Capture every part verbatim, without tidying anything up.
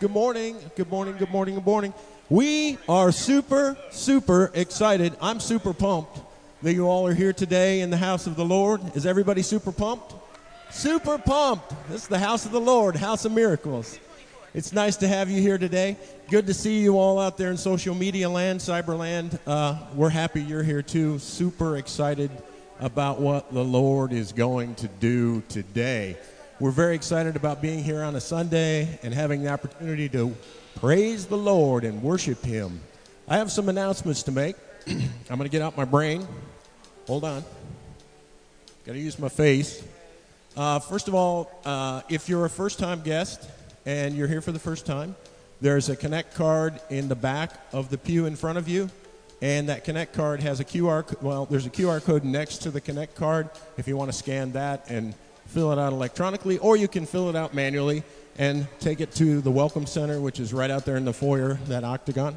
Good morning. Good morning. Good morning. Good morning. We are super, super excited. I'm super pumped that you all are here today in the house of the Lord. Is everybody super pumped? Super pumped. This is the house of the Lord, house of miracles. It's nice to have you here today. Good to see you all out there in social media land, cyberland. Uh, we're happy you're here too. Super excited about what the Lord is going to do today. We're very excited about being here on a Sunday and having the opportunity to praise the Lord and worship Him. I have some announcements to make. I'm going to get out my brain. Hold on. Got to use my face. Uh, first of all, uh, if you're a first-time guest and you're here for the first time, there's a Connect card in the back of the pew in front of you. And that Connect card has a Q R, well, there's a Q R code next to the Connect card if you want to scan that and fill it out electronically, or you can fill it out manually and take it to the Welcome Center, which is right out there in the foyer, that octagon.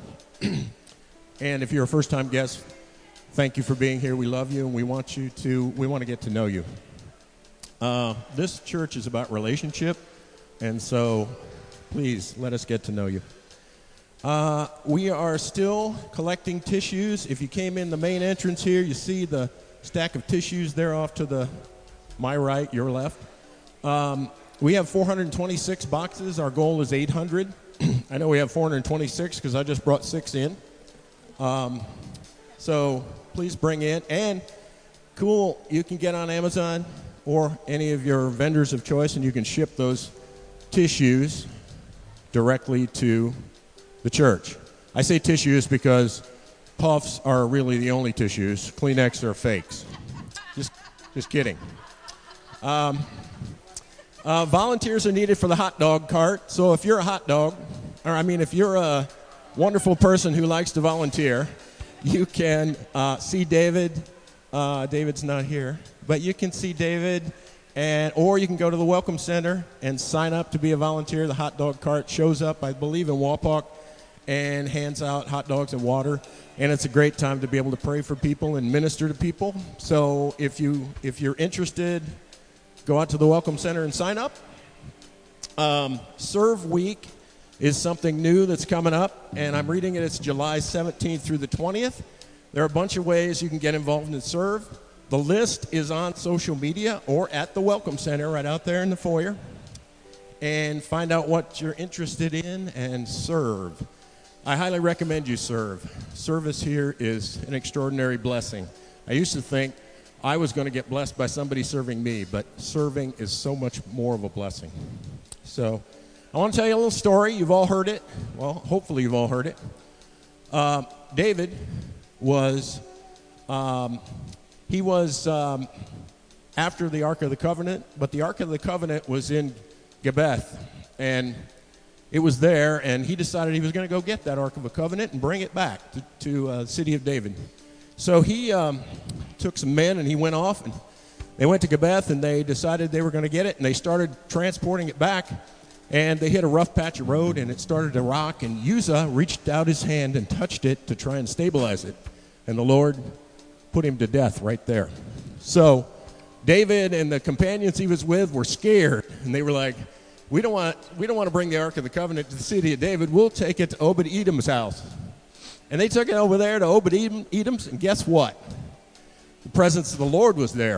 And if you're a first-time guest, thank you for being here. We love you, and we want you to, we want to get to know you. Uh, this church is about relationship, and so please let us get to know you. Uh, we are still collecting tissues. If you came in the main entrance here, you see the stack of tissues there off to the my right, your left. Um, we have four hundred twenty-six boxes. Our goal is eight hundred. I know we have four hundred twenty-six because I just brought six in. Um, so please bring in. And cool, you can get on Amazon or any of your vendors of choice, and you can ship those tissues directly to the church. I say tissues because puffs are really the only tissues. Kleenex are fakes. Just, just kidding. Um, uh, volunteers are needed for the hot dog cart. So if you're a hot dog, or I mean, if you're a wonderful person who likes to volunteer, you can uh, see David. Uh, David's not here, but you can see David, and or you can go to the Welcome Center and sign up to be a volunteer. The hot dog cart shows up, I believe, in Wapak and hands out hot dogs and water. And it's a great time to be able to pray for people and minister to people. So if you if you're interested, go out to the Welcome Center and sign up. Um, Serve Week is something new that's coming up, and I'm reading it. It's July seventeenth through the twentieth. There are a bunch of ways you can get involved and serve. The list is on social media or at the Welcome Center right out there in the foyer. And find out what you're interested in and serve. I highly recommend you serve. Service here is an extraordinary blessing. I used to think I was going to get blessed by somebody serving me, but serving is so much more of a blessing. So I want to tell you a little story. You've all heard it. Well, hopefully you've all heard it. Uh, David was, um, he was um, after the Ark of the Covenant, but the Ark of the Covenant was in Gibeath, and it was there, and he decided he was going to go get that Ark of the Covenant and bring it back to, to uh, the city of David. So he um, took some men, and he went off, and they went to Gibeath, and they decided they were going to get it, and they started transporting it back, and they hit a rough patch of road, and it started to rock, and Uzzah reached out his hand and touched it to try and stabilize it, and the Lord put him to death right there. So David and the companions he was with were scared, and they were like, We don't want we don't want to bring the Ark of the Covenant to the city of David. We'll take it to Obed-Edom's house. And they took it over there to Obed-Edom's, and guess what? The presence of the Lord was there.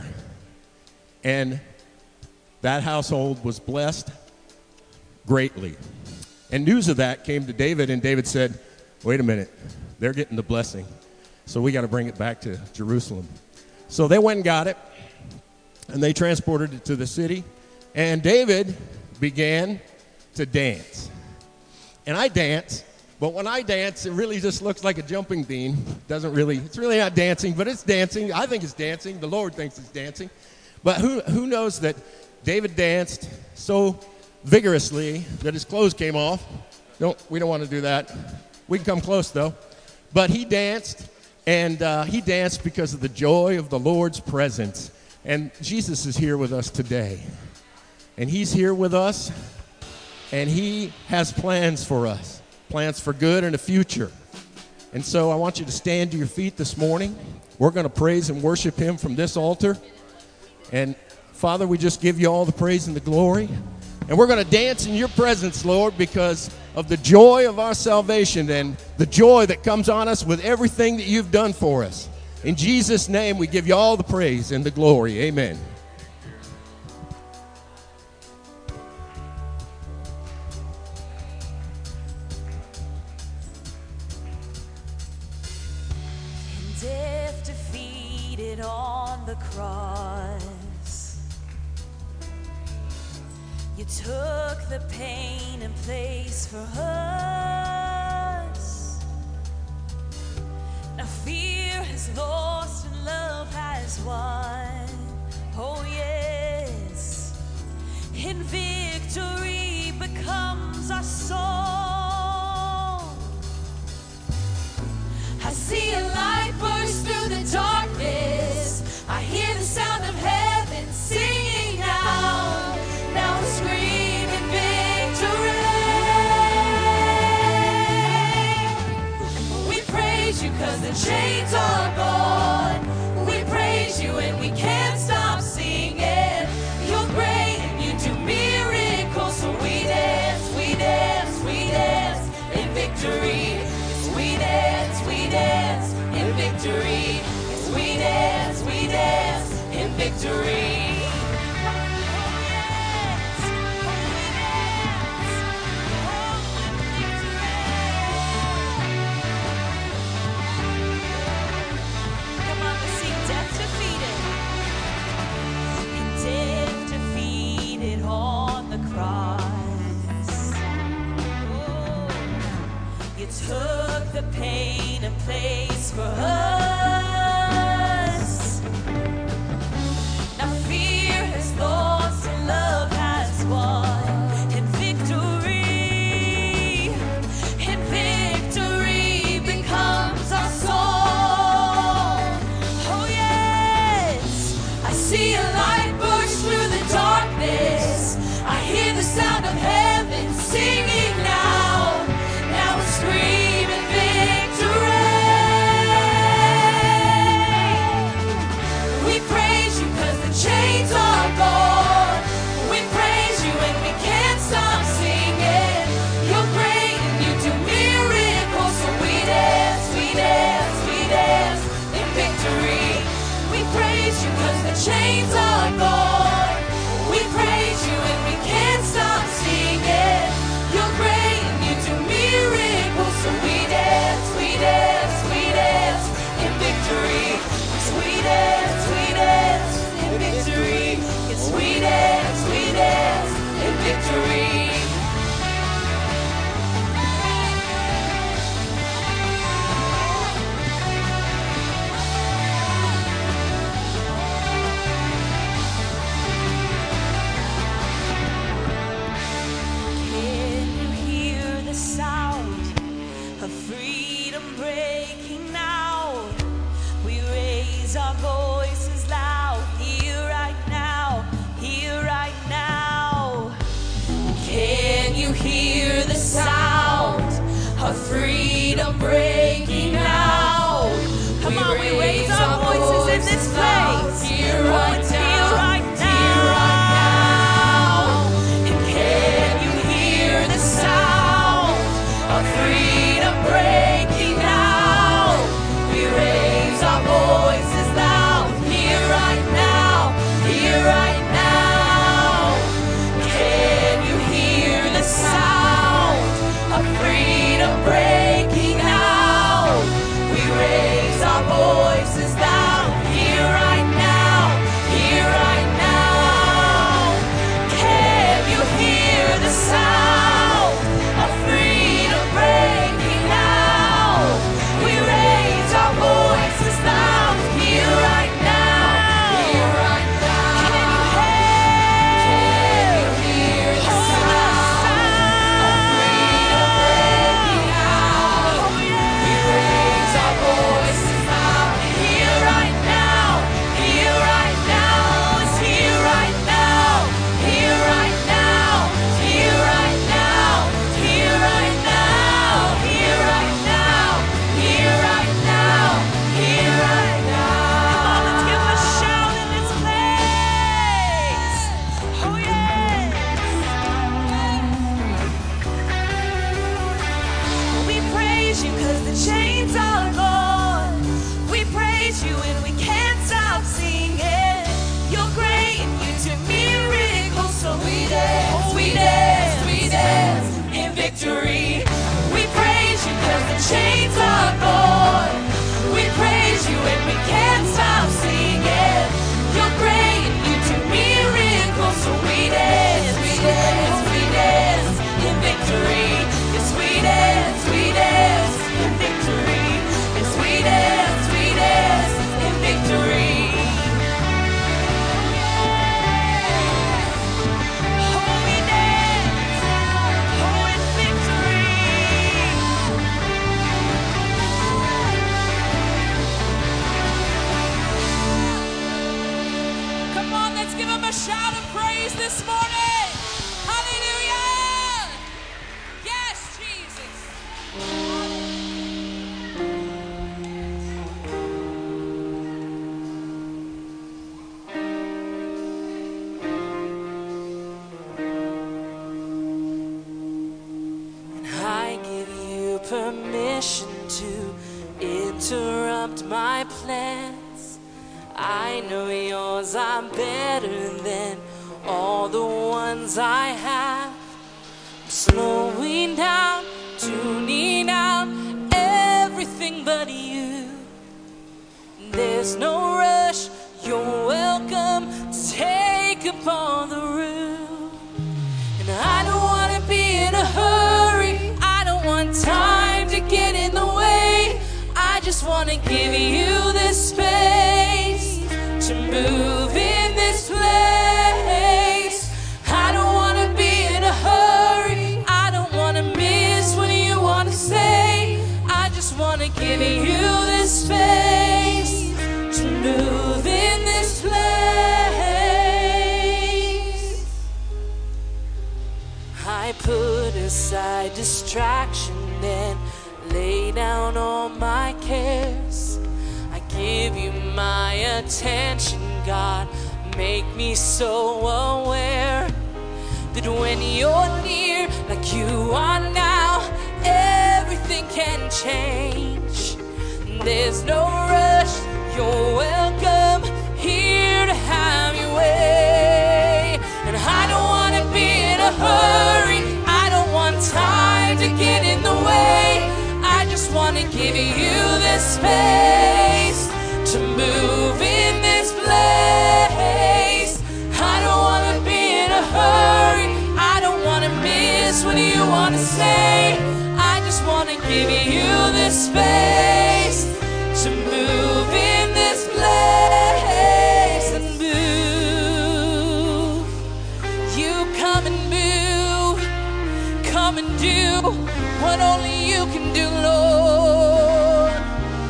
And that household was blessed greatly. And news of that came to David, and David said, wait a minute, they're getting the blessing. So we got to bring it back to Jerusalem. So they went and got it, and they transported it to the city. And David began to dance. And I dance, but when I dance, it really just looks like a jumping bean. Doesn't really, it's really not dancing, but it's dancing. I think it's dancing. The Lord thinks it's dancing. But who who knows that David danced so vigorously that his clothes came off. Don't, we don't want to do that. We can come close, though. But he danced, and uh, he danced because of the joy of the Lord's presence. And Jesus is here with us today. And he's here with us, and he has plans for us, plans for good and a future. And so I want you to stand to your feet this morning. We're going to praise and worship him from this altar. And Father, we just give you all the praise and the glory. And we're going to dance in your presence, Lord, because of the joy of our salvation and the joy that comes on us with everything that you've done for us. In Jesus' name, we give you all the praise and the glory. Amen. Death defeated on the cross, you took the pain and place for us. Now fear has lost and love has won. Oh yes, and victory becomes our song. I see a light burst through the darkness. I hear the sound of heaven singing now. Now we're screaming victory. We praise you 'cause the chains are gone. We praise you and we can't stop singing. You're great and you do miracles. So we dance, we dance, we dance in victory. We dance, we dance in victory. Yes, we dance, we dance in victory. Come on, let's sing death defeated. And death defeated on the cross. Oh, you took the pain and place for us. Now fear has lost and love has won. And victory, and victory becomes our song. Oh yes, I see a light burst through the darkness. I hear the sound of heaven singing now. Now we're screaming victory. We praise you 'cause the chains are gone. We praise you and we can't stop singing. You're great and you do miracles. So we dance, we dance, we dance in victory. We praise you 'cause the chains are gone. We praise you and we can't stop singing. You're great and you do miracles. So we dance, we dance, we dance in victory. Yes, we dance, we dance in victory. Yes, we dance, we dance in victory. Can you hear the sound of freedom breaking now? We raise our voices loud here right now, here right now. Can you hear the sound of freedom breaking now? Come on, we raise our voices in this place. Here right now, here right now. And can you hear the sound of freedom breaking now? We raise our voices loud here right now, here right now. Can you hear the sound of freedom breaking out? chains are gone. We praise you and we can't stop singing. You're great and you do miracles, so we dance, we dance, we dance in victory. We praise you 'cause the chains are gone. We praise you and we can't stop singing. You're great and you do miracles, so we dance, we dance, we dance in victory. Yes, we dance, we dance in victory. Yes, we dance, we dance in victory. Oh, we dance, oh, in victory. Come on, let's give him a shout of praise this morning. Hallelujah. Yes, Jesus. And I give you permission to interrupt my plans. I know yours are better than all the ones I have. I'm slowing down, tuning out everything but you. There's no rush, you're welcome to take up all the room. And I don't want to be in a hurry, I don't want time to get in the way. I just want to give you this space to move in this place. I don't want to be in a hurry, I don't want to miss what you want to say. I just want to give you this space to move in this place. I put aside distraction and lay down all my cares. I give you my attention, God. Make me so aware that when you're near, like you are now, everything can change. There's no rush, you're welcome here to have your way. And I don't want to be in a hurry, I don't want time to get in the way. I just want to give you this space to move in this place. I don't want to be in a hurry, I don't want to miss what you want to say. I just want to give you this space to move in this place and move. You come and move, come and do what only you can do, Lord.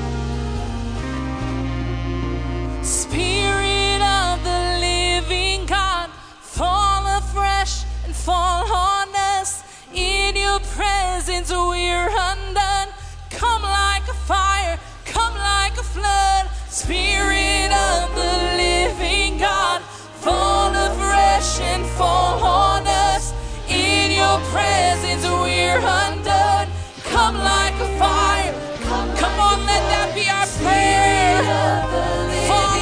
Spirit of the living God, fall afresh and fall on us. In your presence we're undone. Come like a fire, come like a flood. Spirit of the living God, fall afresh and fall on us. In your presence we're undone. Come like a fire. Come, come on, let that be our prayer. Fall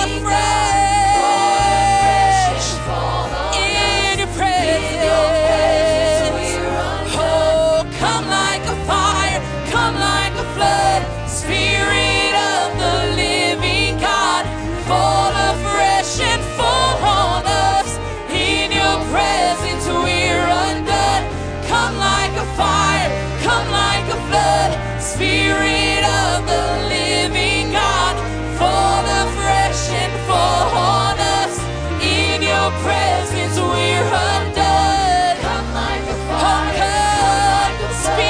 afresh in your presence. Oh, come like a fire, come like a flood. Spirit of the living God, fall afresh and fall on us. In your presence we're undone. Come like a fire, come like a flood. Spirit of the living God, fall afresh and fall on us. In your presence we're undone. Come like a fire, come,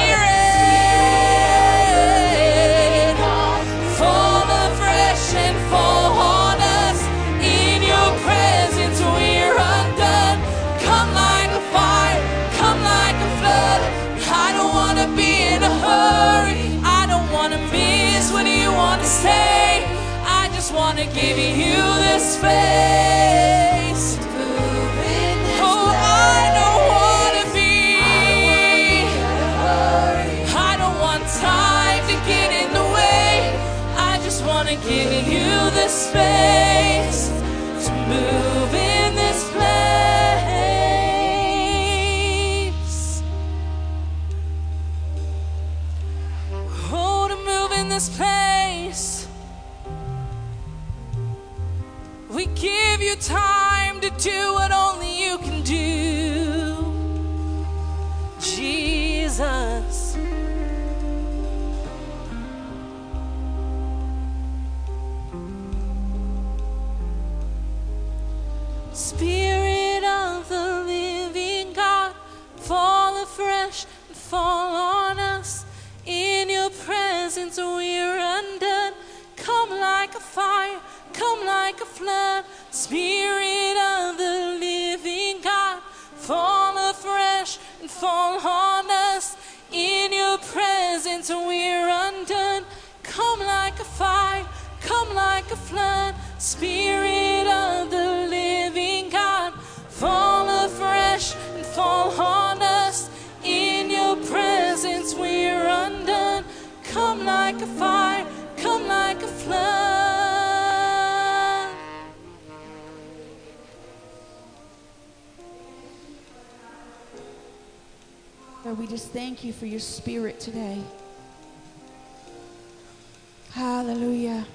Spirit, fall afresh and fall on us. In your presence we're undone. Come like a fire, come like a flood. I don't want to be in a hurry, I don't want to miss what you want to say. I just want to give you this space. Oh, I don't want to be, I don't want time to get in wanna give you the space to move in this place. Oh, to move in this place. We give you time to do what only you can do, Jesus. Spirit of the living God, fall afresh and fall on us. In your presence we're undone. Come like a fire, come like a flood. Spirit of the living God, fall afresh and fall on us. In your presence we're undone. Come like a fire, come like a flood. Spirit of the living God, fall afresh and fall on us. In your presence we're undone. Come like a fire, come like a flood. Lord, we just thank you for your spirit today. Hallelujah.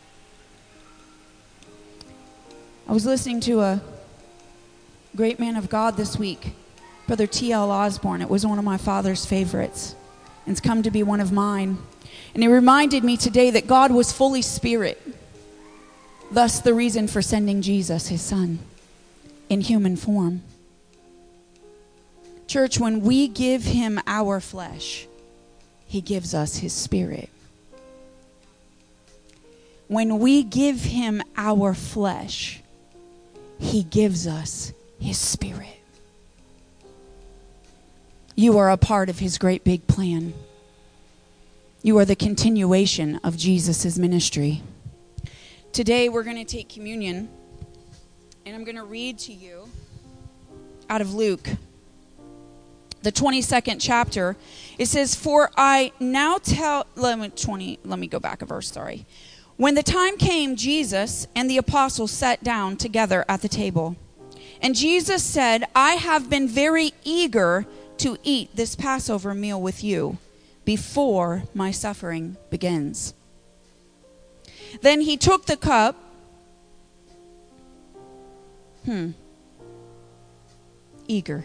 I was listening to a great man of God this week, Brother T L Osborne. It was one of my father's favorites, and it's come to be one of mine. And he reminded me today that God was fully spirit, thus the reason for sending Jesus, his son, in human form. Church, when we give him our flesh, he gives us his spirit. When we give him our flesh, he gives us his spirit. You are a part of his great big plan. You are the continuation of Jesus' ministry. Today we're going to take communion, and I'm going to read to you out of Luke, the twenty-second chapter. It says, "For I now tell," let me, twenty, let me go back a verse, sorry. "When the time came, Jesus and the apostles sat down together at the table. And Jesus said, I have been very eager to eat this Passover meal with you before my suffering begins. Then he took the cup. Hmm. Eager.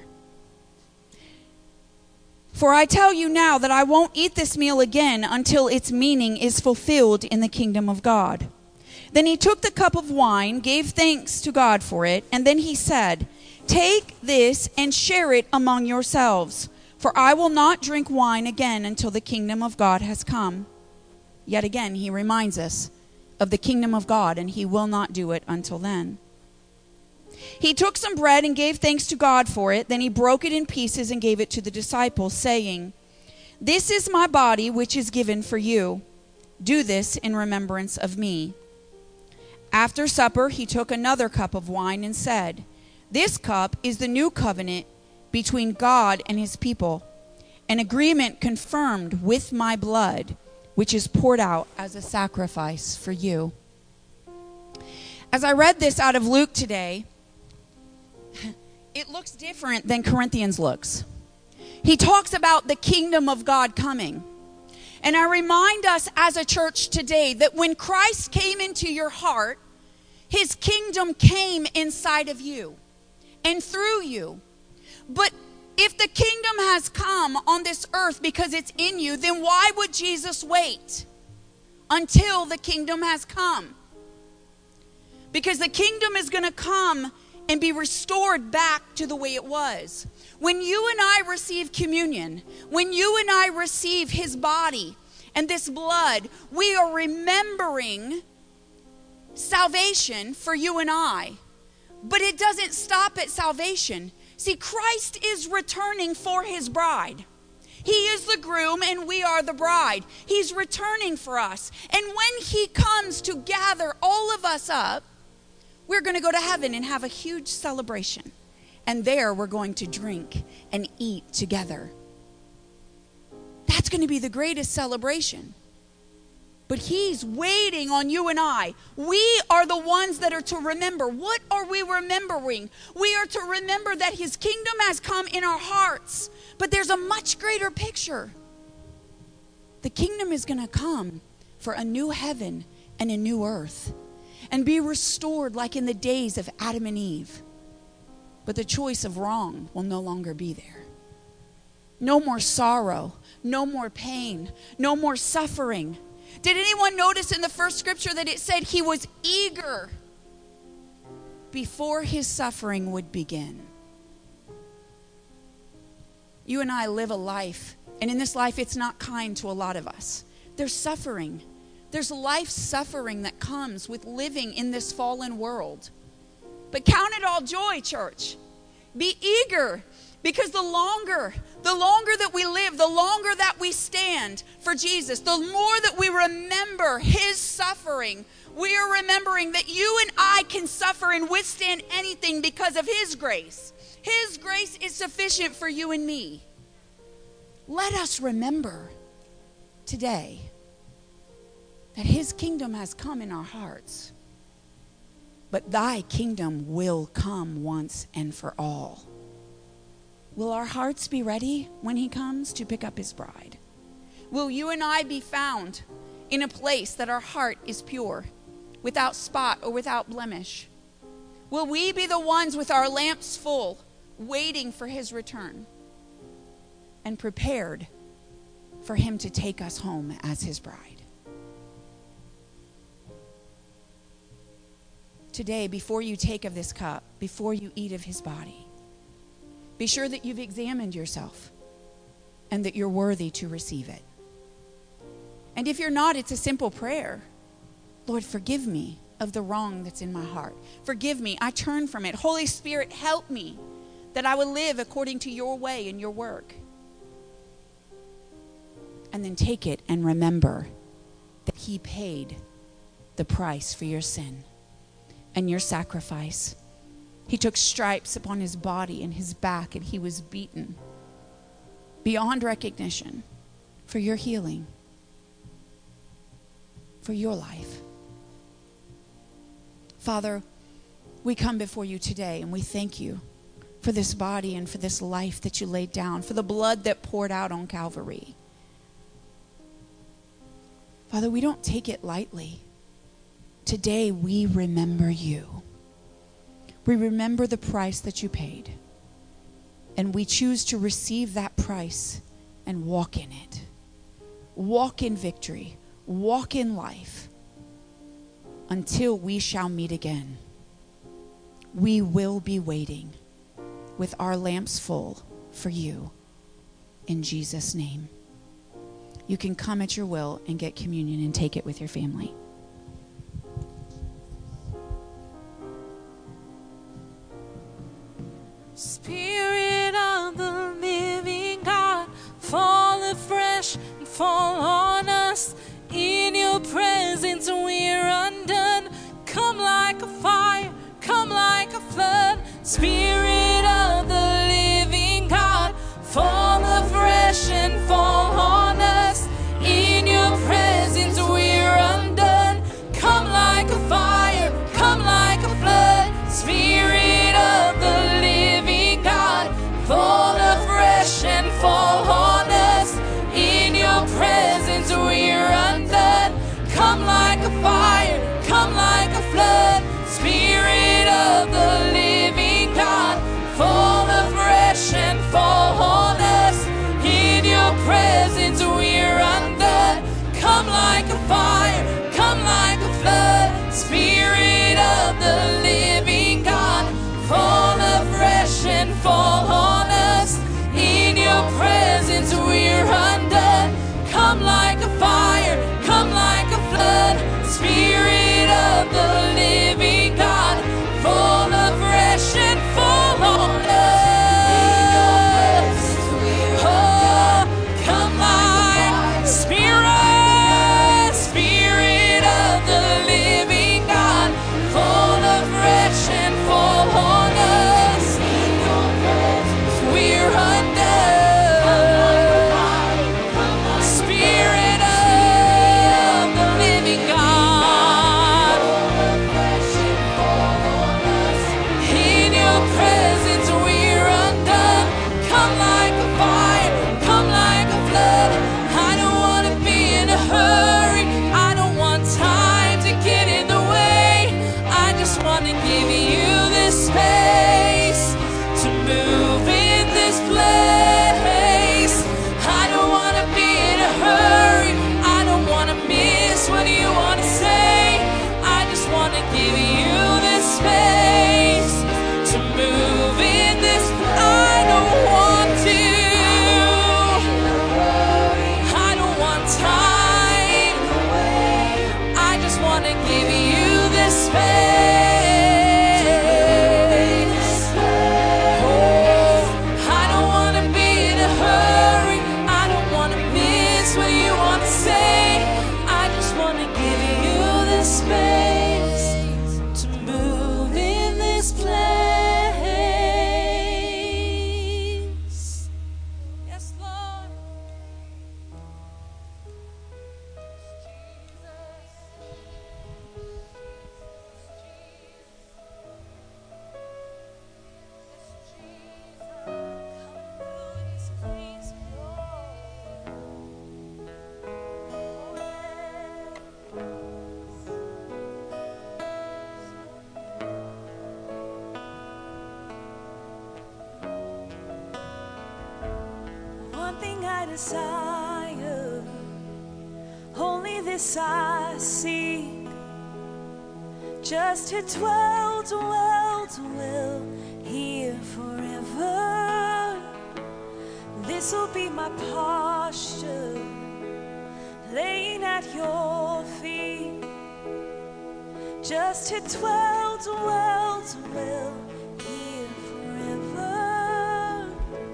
For I tell you now that I won't eat this meal again until its meaning is fulfilled in the kingdom of God. Then he took the cup of wine, gave thanks to God for it, and then he said, Take this and share it among yourselves, for I will not drink wine again until the kingdom of God has come. Yet again, he reminds us of the kingdom of God, and he will not do it until then. He took some bread and gave thanks to God for it. Then he broke it in pieces and gave it to the disciples, saying, This is my body, which is given for you. Do this in remembrance of me. After supper, he took another cup of wine and said, This cup is the new covenant between God and his people, an agreement confirmed with my blood, which is poured out as a sacrifice for you. As I read this out of Luke today, it looks different than Corinthians looks. He talks about the kingdom of God coming. And I remind us as a church today that when Christ came into your heart, his kingdom came inside of you and through you. But if the kingdom has come on this earth because it's in you, then why would Jesus wait until the kingdom has come? Because the kingdom is going to come and be restored back to the way it was. When you and I receive communion, when you and I receive his body and this blood, we are remembering salvation for you and I. But it doesn't stop at salvation. See, Christ is returning for his bride. He is the groom and we are the bride. He's returning for us. And when he comes to gather all of us up, we're going to go to heaven and have a huge celebration. And there we're going to drink and eat together. That's going to be the greatest celebration. But he's waiting on you and I. We are the ones that are to remember. What are we remembering? We are to remember that his kingdom has come in our hearts. But there's a much greater picture. The kingdom is going to come for a new heaven and a new earth, and be restored like in the days of Adam and Eve. But the choice of wrong will no longer be there. No more sorrow, no more pain, no more suffering. Did anyone notice in the first scripture that it said he was eager before his suffering would begin? You and I live a life, and in this life it's not kind to a lot of us. There's suffering. There's life suffering that comes with living in this fallen world. But count it all joy, church. Be eager, because the longer, the longer that we live, the longer that we stand for Jesus, the more that we remember his suffering, we are remembering that you and I can suffer and withstand anything because of his grace. His grace is sufficient for you and me. Let us remember today that his kingdom has come in our hearts. But thy kingdom will come once and for all. Will our hearts be ready when he comes to pick up his bride? Will you and I be found in a place that our heart is pure, without spot or without blemish? Will we be the ones with our lamps full, waiting for his return and prepared for him to take us home as his bride? Today, before you take of this cup, before you eat of his body, be sure that you've examined yourself and that you're worthy to receive it. And if you're not, it's a simple prayer. Lord, forgive me of the wrong that's in my heart. Forgive me. I turn from it. Holy Spirit, help me that I will live according to your way and your work. And then take it and remember that he paid the price for your sin and your sacrifice. He took stripes upon his body and his back, and he was beaten beyond recognition for your healing, for your life. Father, we come before you today, and we thank you for this body and for this life that you laid down, for the blood that poured out on Calvary. Father, we don't take it lightly. Today we remember you. We remember the price that you paid. And we choose to receive that price and walk in it. Walk in victory. Walk in life until we shall meet again. We will be waiting with our lamps full for you. In Jesus' name. You can come at your will and get communion and take it with your family. Spirit of the living God, fall afresh and fall on us. In your presence we're undone. Come like a fire, come like a flood. Spirit of the living God, fall afresh and fall on us. In your presence we're undone. I desire, only this I seek, just to dwell, dwell, dwell here forever. This'll be my posture, laying at your feet, just to dwell, dwell, dwell here forever.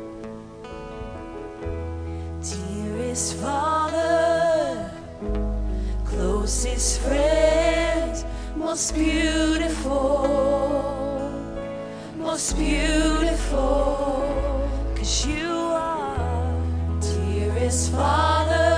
Dearest Father, closest friend, most beautiful, most beautiful, 'cause you are. Dearest Father,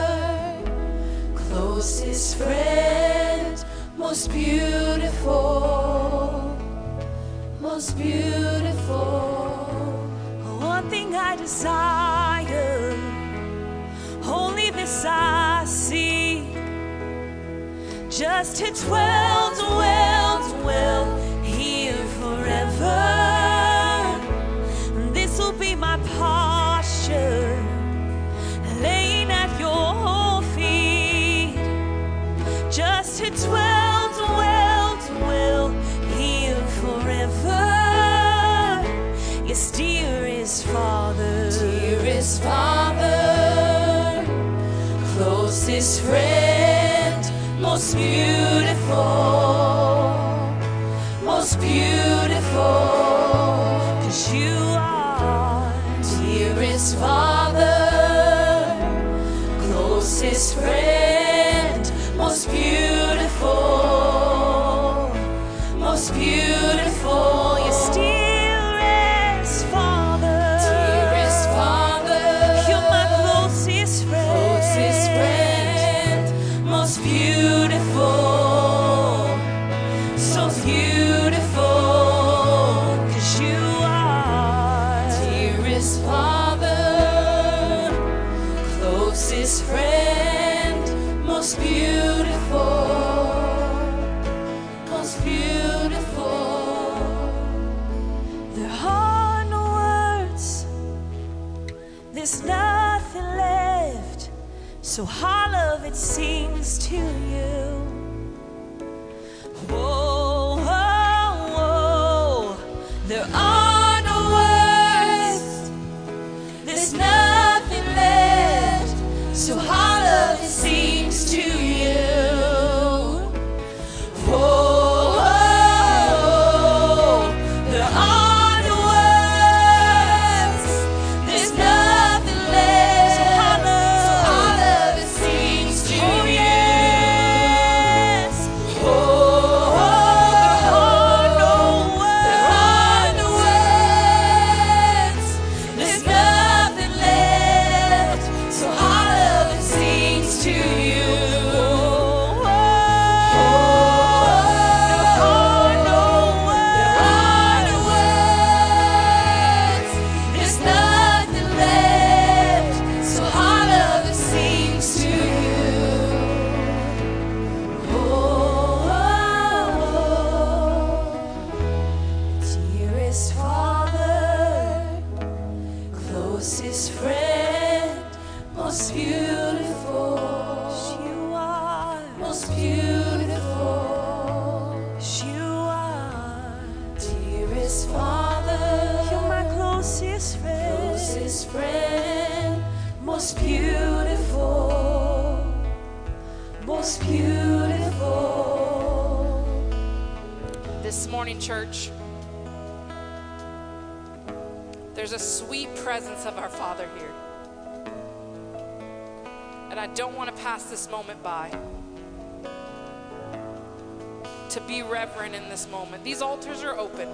closest friend, most beautiful, most beautiful. One thing I desire, only this I see, just to dwell, dwell, dwell here forever. This'll be my posture, laying at your feet, just to dwell, dwell, dwell here forever. Yes, dearest Father, dearest Father, closest friend, most beautiful, most beautiful, 'cause you are. Dearest Father, closest friend, most beautiful, most beautiful. Yes, dearest Father, dearest Father, you're my closest friend, closest friend, most beautiful, so beautiful, 'cause you are. Dearest Father, closest friend, most beautiful, most beautiful. There are no words, there's nothing left, so all of it seems to you. Whoa, whoa, whoa. There are no words, there's nothing left, so all of it seems to you. Whoa, whoa. There are no words, there's nothing left, so all of, so all of it seems to oh, you. Yes. Whoa, there are no words, there are no words, there's nothing left, so all of it seems to you. There are no words, there are no words, there's nothing left, so all of it seems to you. Dearest Father, closest friend, most beautiful, you are, most beautiful, you are. Dearest Father, you're my closest friend, closest friend, most beautiful, most beautiful. This morning, church, there's a sweet presence of our Father here. And I don't want to pass this moment by. To be reverent in this moment. These altars are open.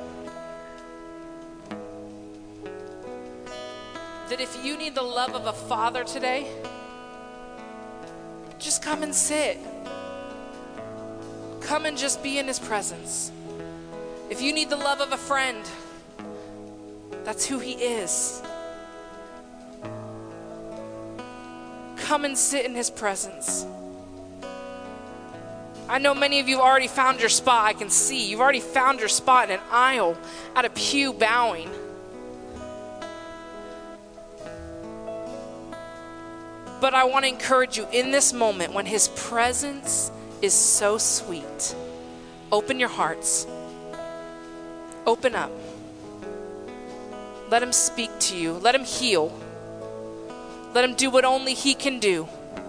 That if you need the love of a father today, just come and sit. Come and just be in his presence. If you need the love of a friend, that's who he is. Come and sit in his presence. I know many of you have already found your spot. I can see. You've already found your spot in an aisle, at a pew bowing. But I want to encourage you in this moment when his presence is so sweet. Open your hearts. Open up. Let him speak to you. Let him heal. Let him do what only he can do.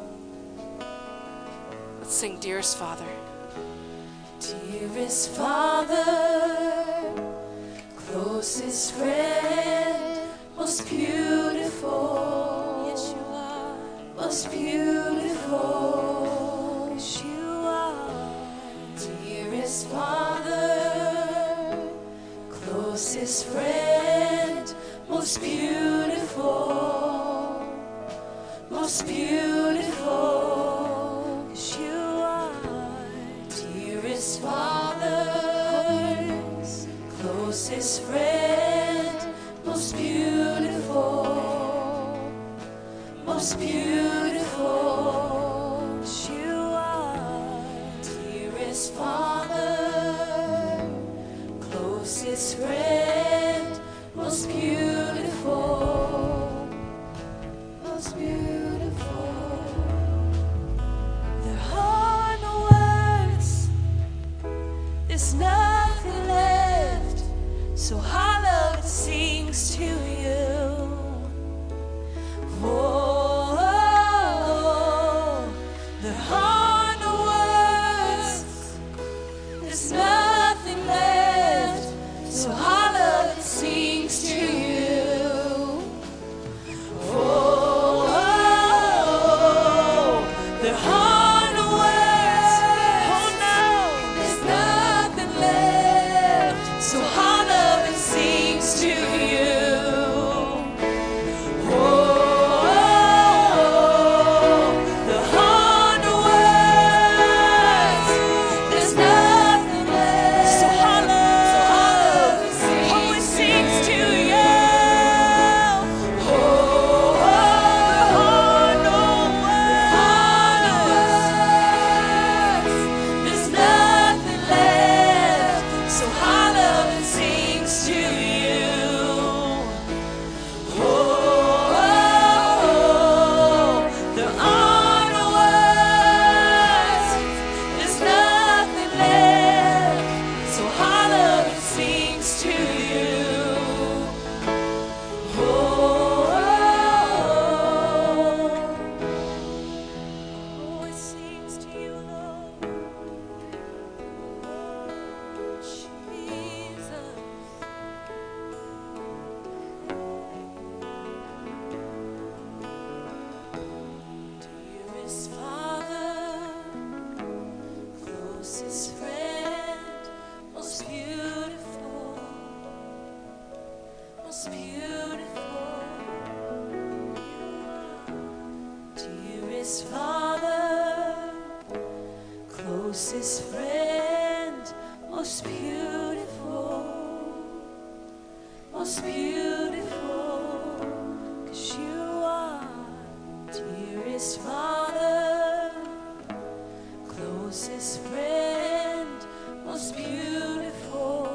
Let's sing, Dearest Father. Dearest Father, closest friend, most beautiful. Yes, you are. Most beautiful. Yes, you are. Dearest Father, closest friend, most beautiful. Most beautiful. Yes, you are. Dearest Father, closest friend, most beautiful, most beautiful. Yes, you are. Dearest Father, closest friend, most beautiful, most beautiful. There are no words, there's nothing left, so our love it sings to you. Oh, there are no words, there's nothing left, so our love it sings to you. Oh, there are no words, oh no, there's nothing left, so our love it sings to you. Oh, there are no words, there's nothing left, so our love, so our love it sings to you. Oh, there are no words, there's nothing left, so our love it sings to you. Oh, there are no words, there's nothing left, so our love it sings to you. Oh, oh, it sings to you, Lord. Jesus. Dearest Father, closest friend, most beautiful, most beautiful. Dearest Father, closest friend, most beautiful, most beautiful, 'cause you are. Dearest Father, closest friend, most beautiful,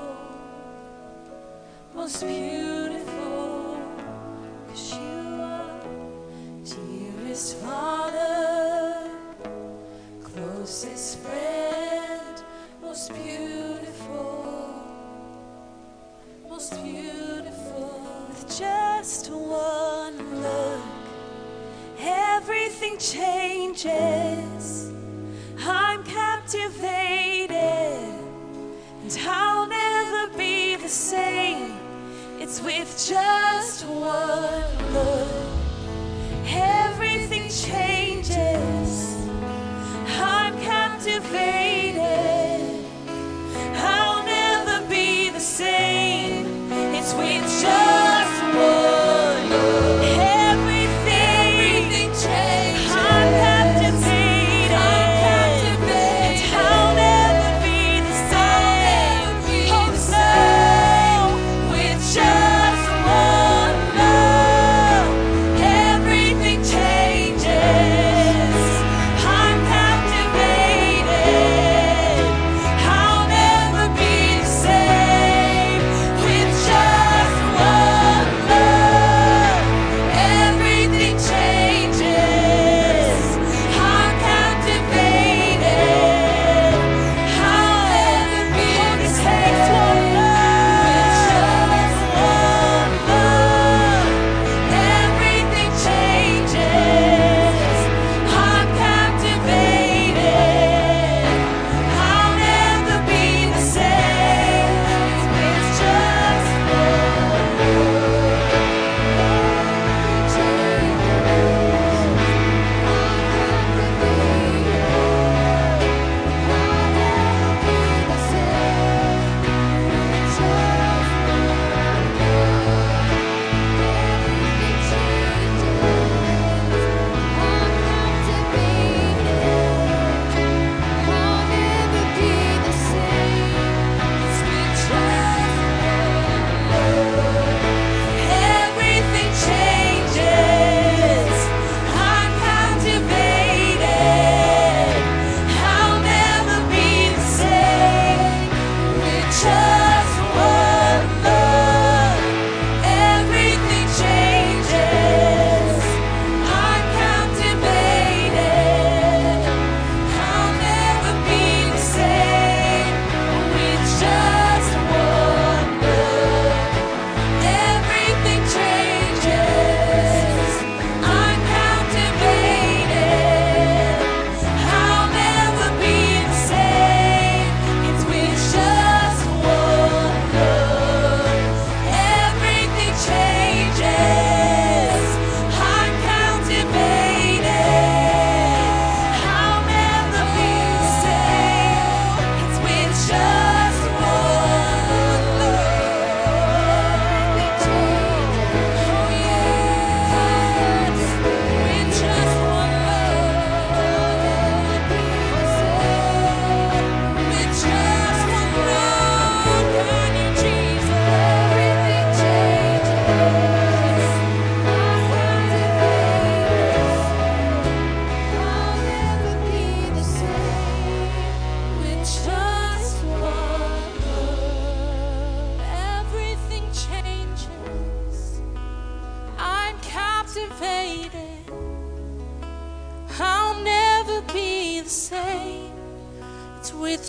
most beautiful, 'cause you are. Dearest Father, closest friend, most beautiful, most beautiful. With just one look, everything changes. I'm captivated, and I'll never be the same. It's with just one look, everything changes. I'm captivated, I'll never be the same. It's with just one look, everything changes. I'm captivated, and I'll never be the same. Oh no, with just one look, everything changes.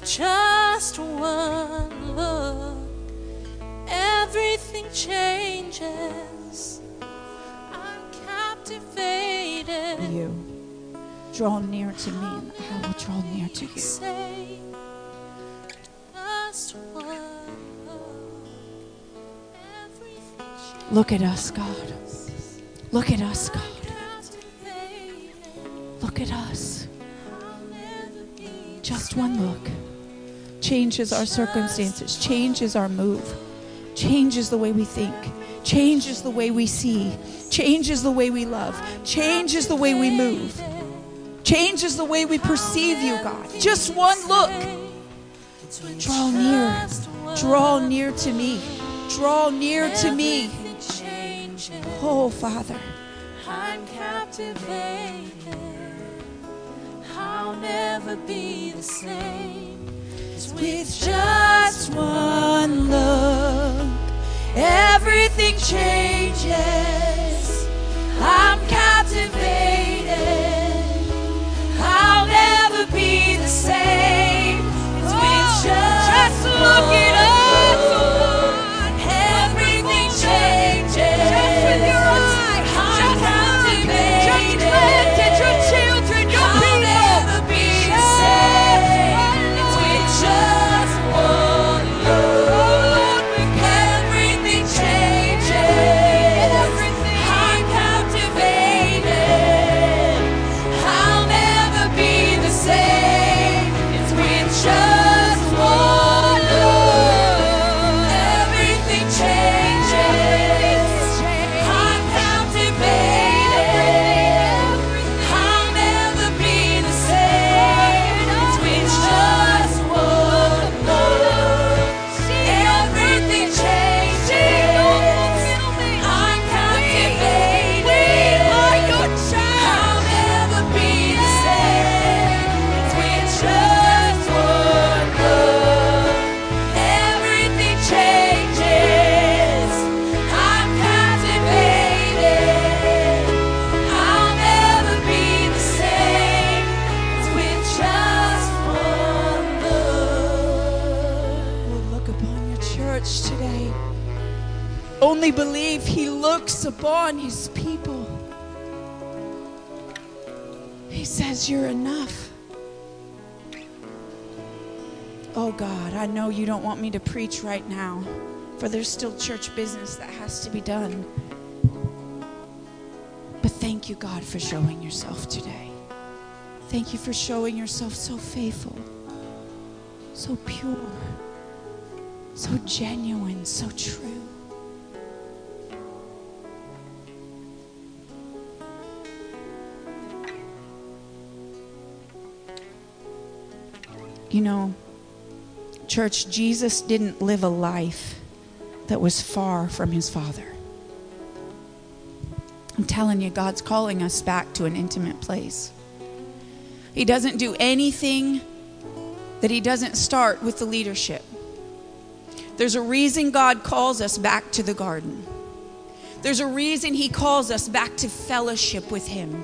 just one look, everything changes. I'm captivated. You draw near to me, and I will draw near to you. Say, just one look, everything changes. Look at us, God. Look at us, God. Look at us. Just one look changes our circumstances, changes our move, changes the way we think, changes the way we see, changes the way we love, changes the way we move, changes the way we perceive you, God. Just one look. Draw near. Draw near to me. Draw near to me. Oh, Father. I'm captivated. I'll never be the same. With just one look, everything changes. I'm captivated. I'll never be the same. With just look at us, everything changes. Just with your eyes, I'm captivated. Just glance at your children, your people. I'll never be the same. With just one look, everything changes. I'm captivated. I'll never be the same. It's with just one look, everything changes. I'm captivated. I'll never be the same. It's with just one look, everything changes. I'm captivated. I'll never be the same. It's with just one look, everything changes. I'm captivated. I'll never be the same. It's with just one look. Oh, look upon your church today. Only believe he looks upon his people. He says you're enough. Oh God, I know you don't want me to preach right now, for there's still church business that has to be done. But thank you, God, for showing yourself today. Thank you for showing yourself so faithful, so pure, so genuine, so true. You know, church, Jesus didn't live a life that was far from his Father. I'm telling you, God's calling us back to an intimate place. He doesn't do anything that he doesn't start with the leadership. There's a reason God calls us back to the garden. There's a reason he calls us back to fellowship with him.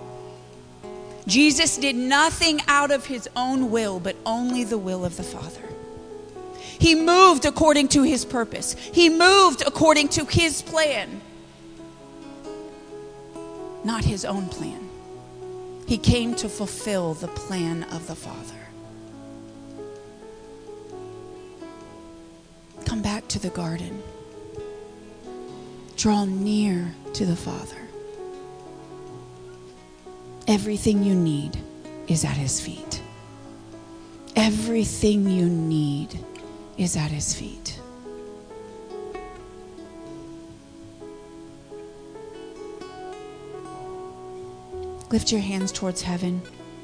Jesus did nothing out of his own will, but only the will of the Father. He moved according to his purpose. He moved according to his plan, not his own plan. He came to fulfill the plan of the Father. Come back to the garden. Draw near to the Father. Everything you need is at his feet. Everything you need is at his feet. Lift your hands towards heaven.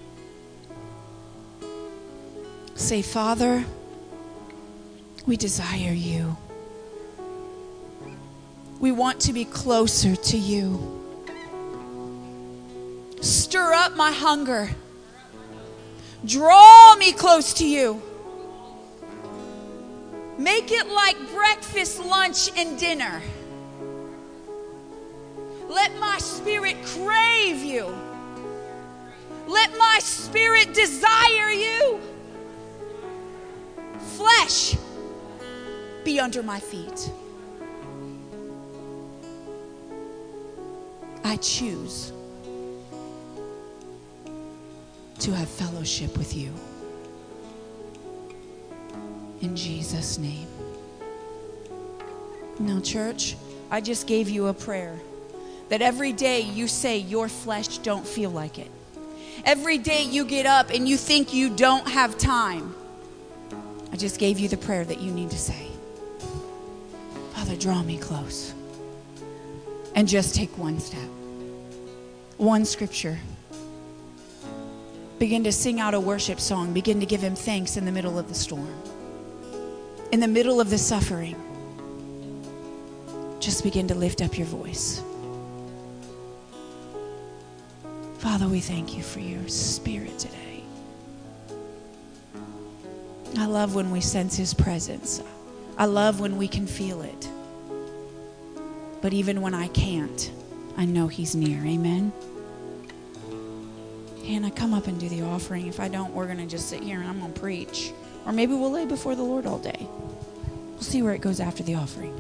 Say, Father, we desire you. We want to be closer to you. Stir up my hunger. Draw me close to you. Make it like breakfast, lunch, and dinner. Let my spirit crave you. Let my spirit desire you. flesh be under my feet. I choose to have fellowship with you. In Jesus' name. Now, church, I just gave you a prayer that every day you say your flesh don't feel like it. Every day you get up and you think you don't have time. I just gave you the prayer that you need to say. Father, draw me close. And just take one step. One scripture. Begin to sing out a worship song. Begin to give him thanks in the middle of the storm. In the middle of the suffering. Just begin to lift up your voice. Father, we thank you for your spirit today. I love when we sense his presence. I love when we can feel it. But even when I can't, I know he's near. Amen? Hannah, come up and do the offering. If I don't, we're going to just sit here and I'm going to preach. Or maybe we'll lay before the Lord all day. We'll see where it goes after the offering.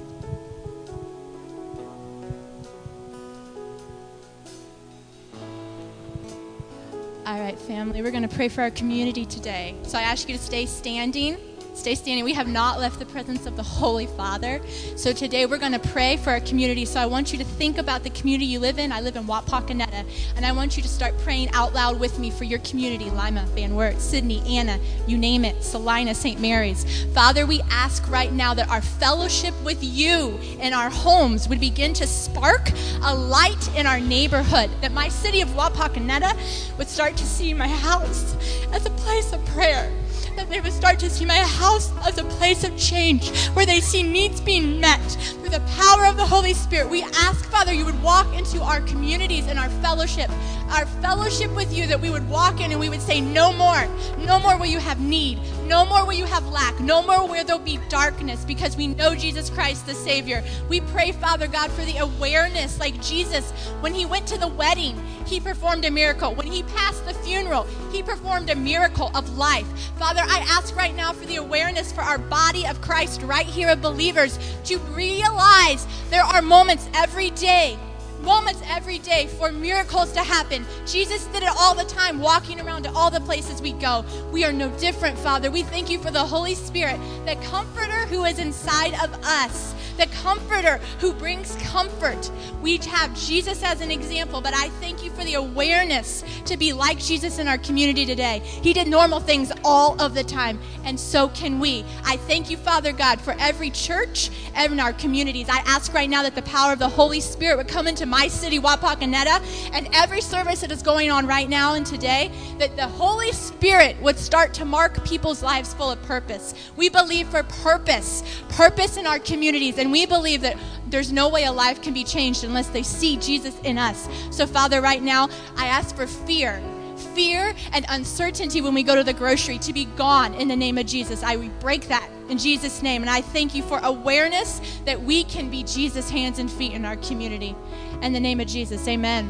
All right, family, we're going to pray for our community today. So I ask you to stay standing. Stay standing. We have not left the presence of the Holy Father. So today we're going to pray for our community. So I want you to think about the community you live in. I live in Wapakoneta. And I want you to start praying out loud with me for your community. Lima, Van Wert, Sydney, Anna, you name it. Salina, Saint Mary's. Father, we ask right now that our fellowship with you in our homes would begin to spark a light in our neighborhood. That my city of Wapakoneta would start to see my house as a place of prayer. That they would start to see my house as a place of change, where they see needs being met through the power of the Holy Spirit. We ask, Father, you would walk into our communities and our fellowship, our fellowship with you, that we would walk in and we would say, no more, no more will you have need, no more will you have lack, no more will there be darkness, because we know Jesus Christ the Savior. We pray, Father God, for the awareness, like Jesus, when he went to the wedding, he performed a miracle. When he passed the funeral, he performed a miracle of life. Father, I ask right now for the awareness for our body of Christ right here of believers to realize there are moments every day, moments every day for miracles to happen. Jesus did it all the time, walking around to all the places we go. We are no different, Father. We thank you for the Holy Spirit, the comforter who is inside of us, the comforter who brings comfort. We have Jesus as an example, but I thank you for the awareness to be like Jesus in our community today. He did normal things all of the time, and so can we. I thank you, Father God, for every church and in our communities. I ask right now that the power of the Holy Spirit would come into my city, Wapakoneta, and every service that is going on right now and today, that the Holy Spirit would start to mark people's lives full of purpose. We believe for purpose, purpose in our communities, and we believe that there's no way a life can be changed unless they see Jesus in us. So, Father, right now, I ask for fear, fear and uncertainty when we go to the grocery to be gone in the name of Jesus. I break that in Jesus' name, and I thank you for awareness that we can be Jesus' hands and feet in our community. In the name of Jesus, amen.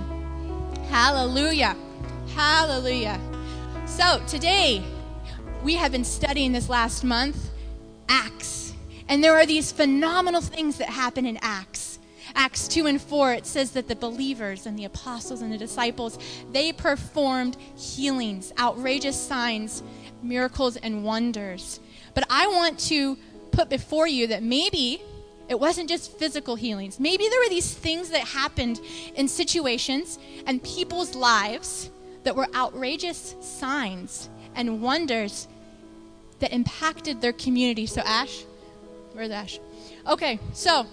Hallelujah. Hallelujah. So, today, we have been studying this last month, Acts. And there are these phenomenal things that happen in Acts. Acts two and four, it says that the believers and the apostles and the disciples, they performed healings, outrageous signs, miracles, and wonders. But I want to put before you that maybe it wasn't just physical healings. Maybe there were these things that happened in situations and people's lives that were outrageous signs and wonders that impacted their community. So, Ash? Where's Ash? Okay, so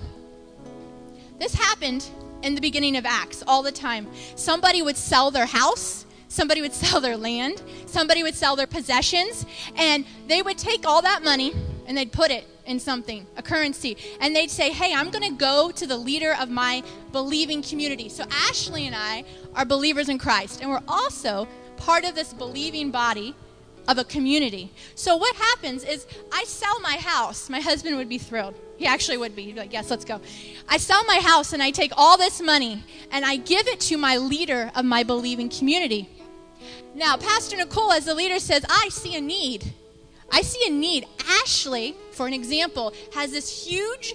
this happened in the beginning of Acts all the time. Somebody would sell their house, somebody would sell their land, somebody would sell their possessions, and they would take all that money and they'd put it in something, a currency, and they'd say, hey, I'm going to go to the leader of my believing community. So Ashley and I are believers in Christ, and we're also part of this believing body of a community. So what happens is I sell my house. My husband would be thrilled. He actually would be. He'd be like, yes, let's go. I sell my house and I take all this money and I give it to my leader of my believing community. Now, Pastor Nicole, as the leader, says, I see a need. I see a need. Ashley, for an example, has this huge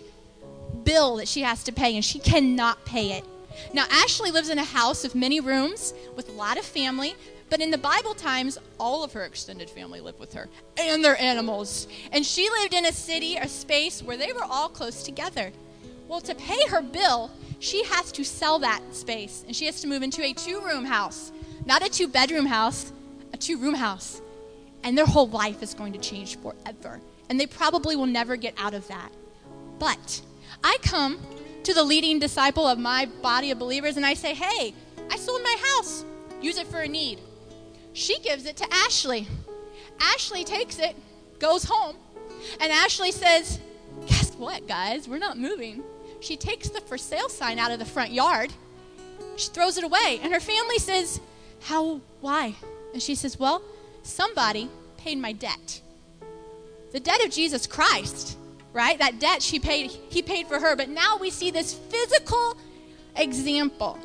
bill that she has to pay, and she cannot pay it. Now, Ashley lives in a house of many rooms with a lot of family, but in the Bible times, all of her extended family lived with her and their animals. And she lived in a city, a space where they were all close together. Well, to pay her bill, she has to sell that space, and she has to move into a two-room house. Not a two-bedroom house, a two-room house. And their whole life is going to change forever. And they probably will never get out of that. But I come to the leading disciple of my body of believers, and I say, hey, I sold my house. Use it for a need. She gives it to Ashley. Ashley takes it, goes home, and Ashley says, guess what, guys? We're not moving. She takes the for sale sign out of the front yard. She throws it away, and her family says, how, why? And she says, well, somebody paid my debt. The debt of Jesus Christ, right? That debt she paid, he paid for her. But now we see this physical example.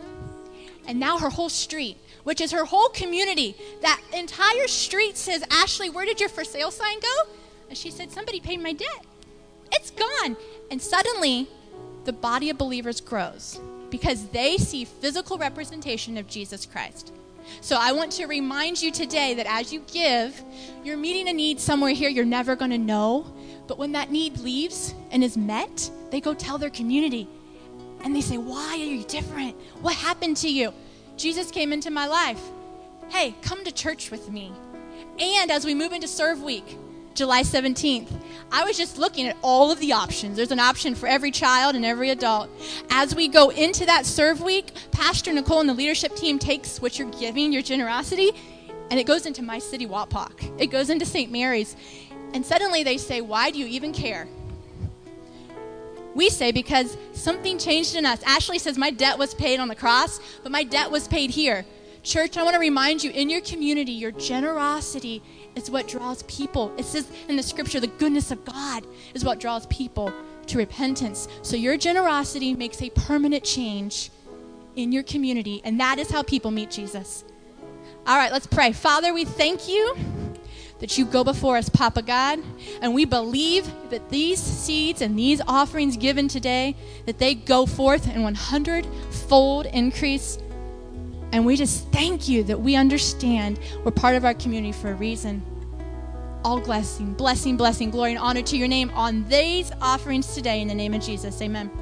And now her whole street, which is her whole community, that entire street says, Ashley, where did your for sale sign go? And she said, somebody paid my debt. It's gone. And suddenly, the body of believers grows because they see physical representation of Jesus Christ. So I want to remind you today that as you give, you're meeting a need somewhere here you're never going to know. But when that need leaves and is met, they go tell their community. And they say, why are you different? What happened to you? Jesus came into my life. Hey, come to church with me. And as we move into Serve Week, July seventeenth, I was just looking at all of the options. There's an option for every child and every adult. As we go into that Serve Week, Pastor Nicole and the leadership team takes what you're giving, your generosity, and it goes into My City Wapak. It goes into Saint Mary's. And suddenly they say, why do you even care? We say because something changed in us. Ashley says, my debt was paid on the cross, but my debt was paid here. Church, I want to remind you, in your community, your generosity is what draws people. It says in the scripture, the goodness of God is what draws people to repentance. So your generosity makes a permanent change in your community, and that is how people meet Jesus. All right, let's pray. Father, we thank you that you go before us, Papa God, and we believe that these seeds and these offerings given today, that they go forth in one hundred fold increase. And we just thank you that we understand we're part of our community for a reason. All blessing, blessing, blessing, glory, and honor to your name on these offerings today in the name of Jesus. Amen.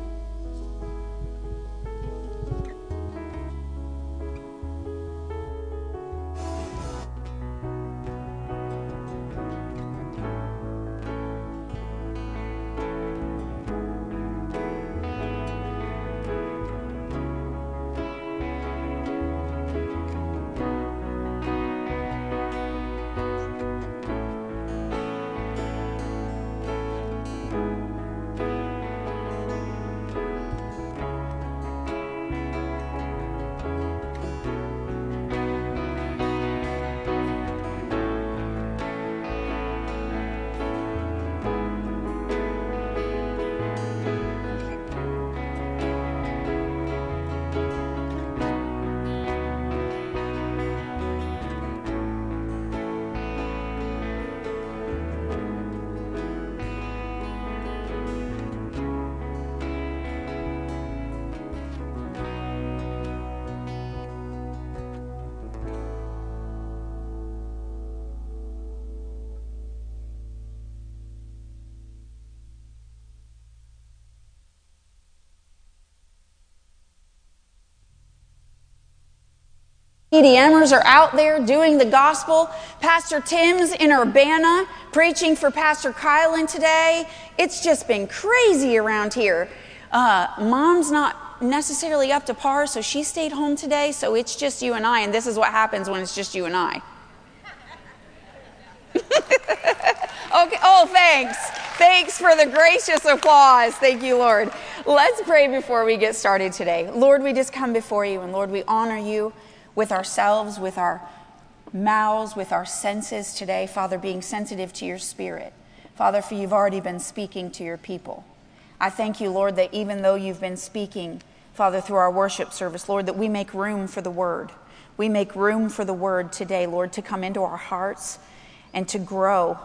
P D Mers are out there doing the gospel. Pastor Tim's in Urbana preaching for Pastor Kylan today. It's just been crazy around here. Uh, Mom's not necessarily up to par, so she stayed home today, so it's just you and I, and this is what happens when it's just you and I. Okay. Oh, thanks. Thanks for the gracious applause. Thank you, Lord. Let's pray before we get started today. Lord, we just come before you, and Lord, we honor you with ourselves, with our mouths, with our senses today, Father, being sensitive to your spirit. Father, for you've already been speaking to your people. I thank you, Lord, that even though you've been speaking, Father, through our worship service, Lord, that we make room for the word. We make room for the word today, Lord, to come into our hearts and to grow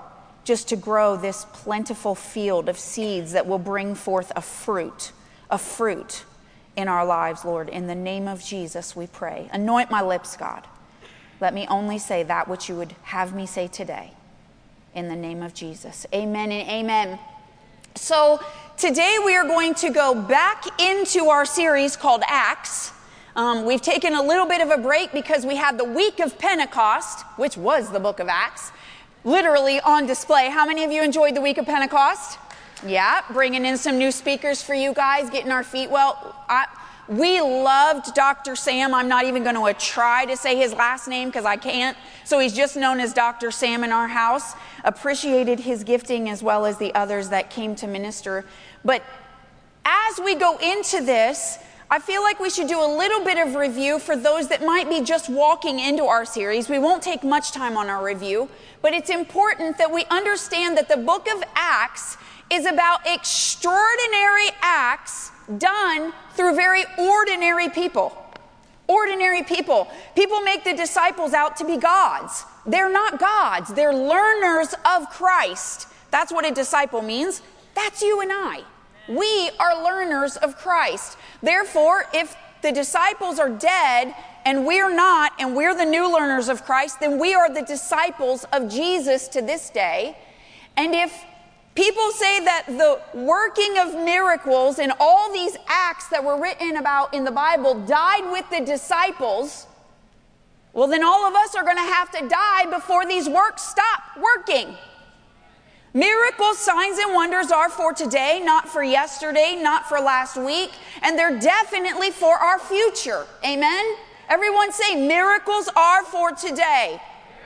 just to grow this plentiful field of seeds that will bring forth a fruit, a fruit in our lives, Lord. In the name of Jesus, we pray. Anoint my lips, God. Let me only say that which you would have me say today. In the name of Jesus. Amen and amen. So today we are going to go back into our series called Acts. Um, we've taken a little bit of a break because we had the week of Pentecost, which was the book of Acts, literally on display. How many of you enjoyed the week of Pentecost? Yeah, bringing in some new speakers for you guys, getting our feet well. I, we loved Doctor Sam. I'm not even going to try to say his last name because I can't. So he's just known as Doctor Sam in our house. Appreciated his gifting as well as the others that came to minister. But as we go into this, I feel like we should do a little bit of review for those that might be just walking into our series. We won't take much time on our review, but it's important that we understand that the book of Acts is about extraordinary acts done through very ordinary people. Ordinary people. People make the disciples out to be gods. They're not gods. They're learners of Christ. That's what a disciple means. That's you and I. We are learners of Christ. Therefore, if the disciples are dead and we're not, and we're the new learners of Christ, then we are the disciples of Jesus to this day. And if people say that the working of miracles and all these acts that were written about in the Bible died with the disciples, well, then all of us are going to have to die before these works stop working. Miracles, signs, and wonders are for today, not for yesterday, not for last week, and they're definitely for our future. Amen? Everyone say, miracles are for today.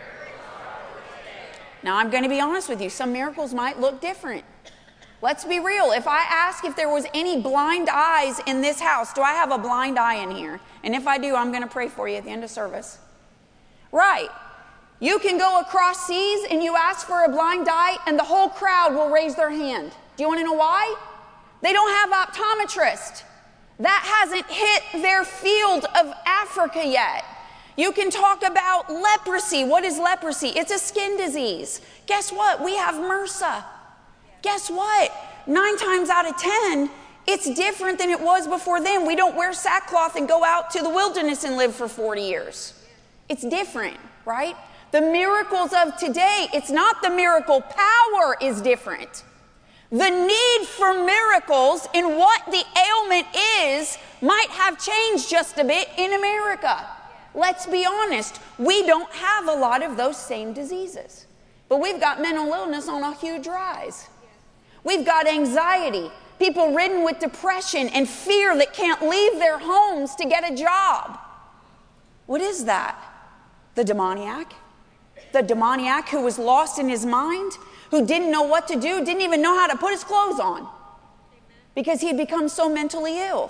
Now, I'm going to be honest with you. Some miracles might look different. Let's be real. If I ask if there was any blind eyes in this house, do I have a blind eye in here? And if I do, I'm going to pray for you at the end of service. Right. You can go across seas and you ask for a blind eye and the whole crowd will raise their hand. Do you want to know why? They don't have optometrists. That hasn't hit their field of Africa yet. You can talk about leprosy. What is leprosy? It's a skin disease. Guess what? We have MRSA. Guess what? Nine times out of ten, it's different than it was before then. We don't wear sackcloth and go out to the wilderness and live for forty years. It's different, right? The miracles of today, it's not the miracle. Power is different. The need for miracles and what the ailment is might have changed just a bit in America. Let's be honest. We don't have a lot of those same diseases. But we've got mental illness on a huge rise. We've got anxiety. People ridden with depression and fear that can't leave their homes to get a job. What is that? The demoniac? The demoniac who was lost in his mind, who didn't know what to do, didn't even know how to put his clothes on because he had become so mentally ill.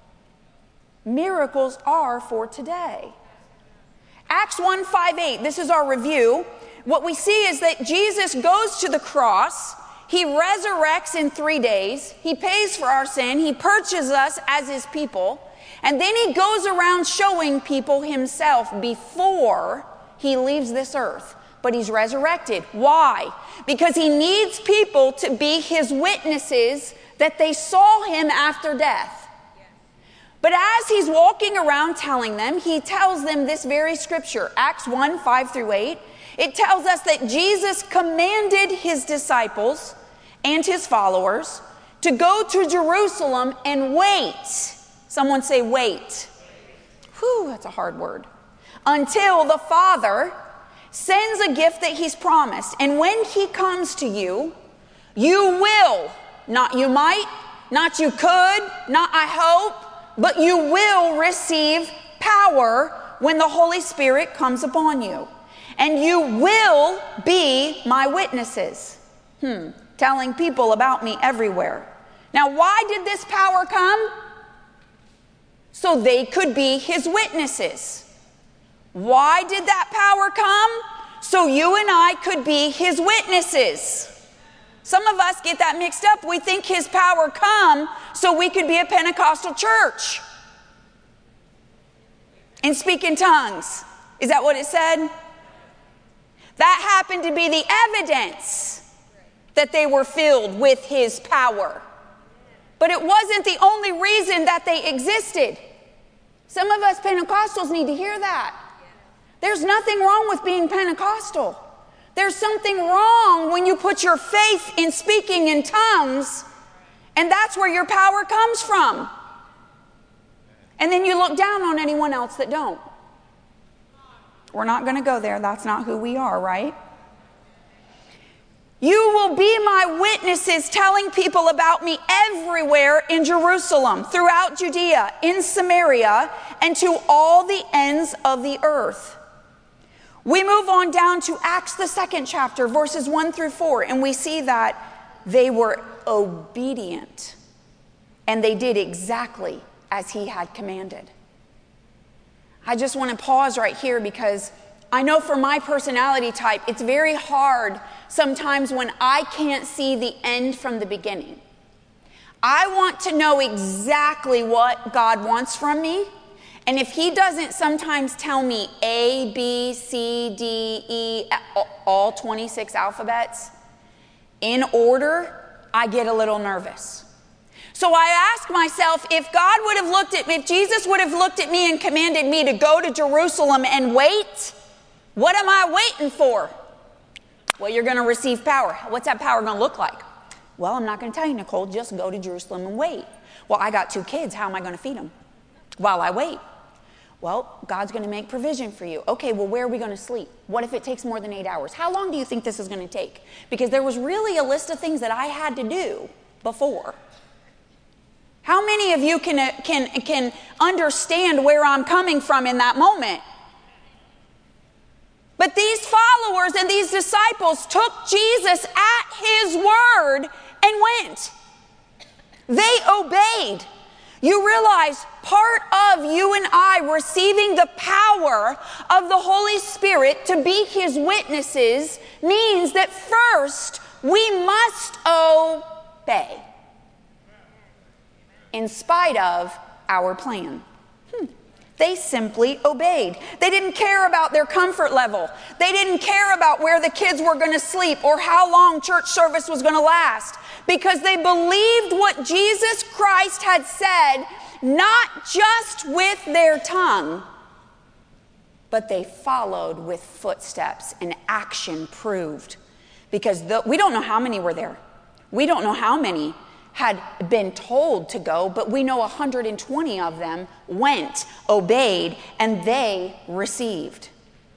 Miracles are for today. Acts one, five, eight, this is our review. What we see is that Jesus goes to the cross. He resurrects in three days. He pays for our sin. He purchases us as his people. And then he goes around showing people himself before he leaves this earth. But he's resurrected. Why? Because he needs people to be his witnesses that they saw him after death. But as he's walking around telling them, he tells them this very scripture, Acts one, five through eight. It tells us that Jesus commanded his disciples and his followers to go to Jerusalem and wait. Someone say wait. Whew, that's a hard word. Until the Father sends a gift that he's promised. And when he comes to you, you will, not you might, not you could, not I hope, but you will receive power when the Holy Spirit comes upon you. And you will be my witnesses. Hmm. Telling people about me everywhere. Now, why did this power come? So they could be his witnesses. Why did that power come? So you and I could be his witnesses. Some of us get that mixed up. We think his power come so we could be a Pentecostal church and speak in tongues. Is that what it said? That happened to be the evidence. that they were filled with his power. But it wasn't the only reason that they existed. Some of us Pentecostals need to hear that. There's nothing wrong with being Pentecostal. There's something wrong when you put your faith in speaking in tongues, and that's where your power comes from. And then you look down on anyone else that don't. We're not going to go there. That's not who we are, right? You will be my witnesses, telling people about me everywhere in Jerusalem, throughout Judea, in Samaria, and to all the ends of the earth. We move on down to Acts, the second chapter, verses one through four, and we see that they were obedient, and they did exactly as he had commanded. I just want to pause right here because I know for my personality type, it's very hard sometimes when I can't see the end from the beginning. I want to know exactly what God wants from me. And if he doesn't sometimes tell me A, B, C, D, E, all twenty-six alphabets in order, I get a little nervous. So I ask myself, if God would have looked at me, if Jesus would have looked at me and commanded me to go to Jerusalem and wait, what am I waiting for? Well, you're going to receive power. What's that power going to look like? Well, I'm not going to tell you, Nicole. Just go to Jerusalem and wait. Well, I got two kids. How am I going to feed them while I wait? Well, God's going to make provision for you. Okay, well, where are we going to sleep? What if it takes more than eight hours? How long do you think this is going to take? Because there was really a list of things that I had to do before. How many of you can, uh, can, can understand where I'm coming from in that moment? But these followers and these disciples took Jesus at his word and went. They obeyed. You realize part of you and I receiving the power of the Holy Spirit to be his witnesses means that first we must obey in spite of our plan. Hmm. They simply obeyed. They didn't care about their comfort level. They didn't care about where the kids were going to sleep or how long church service was going to last, because they believed what Jesus Christ had said, not just with their tongue, but they followed with footsteps, and action proved. Because the, we don't know how many were there. We don't know how many had been told to go, but we know one hundred twenty of them went, obeyed, and they received.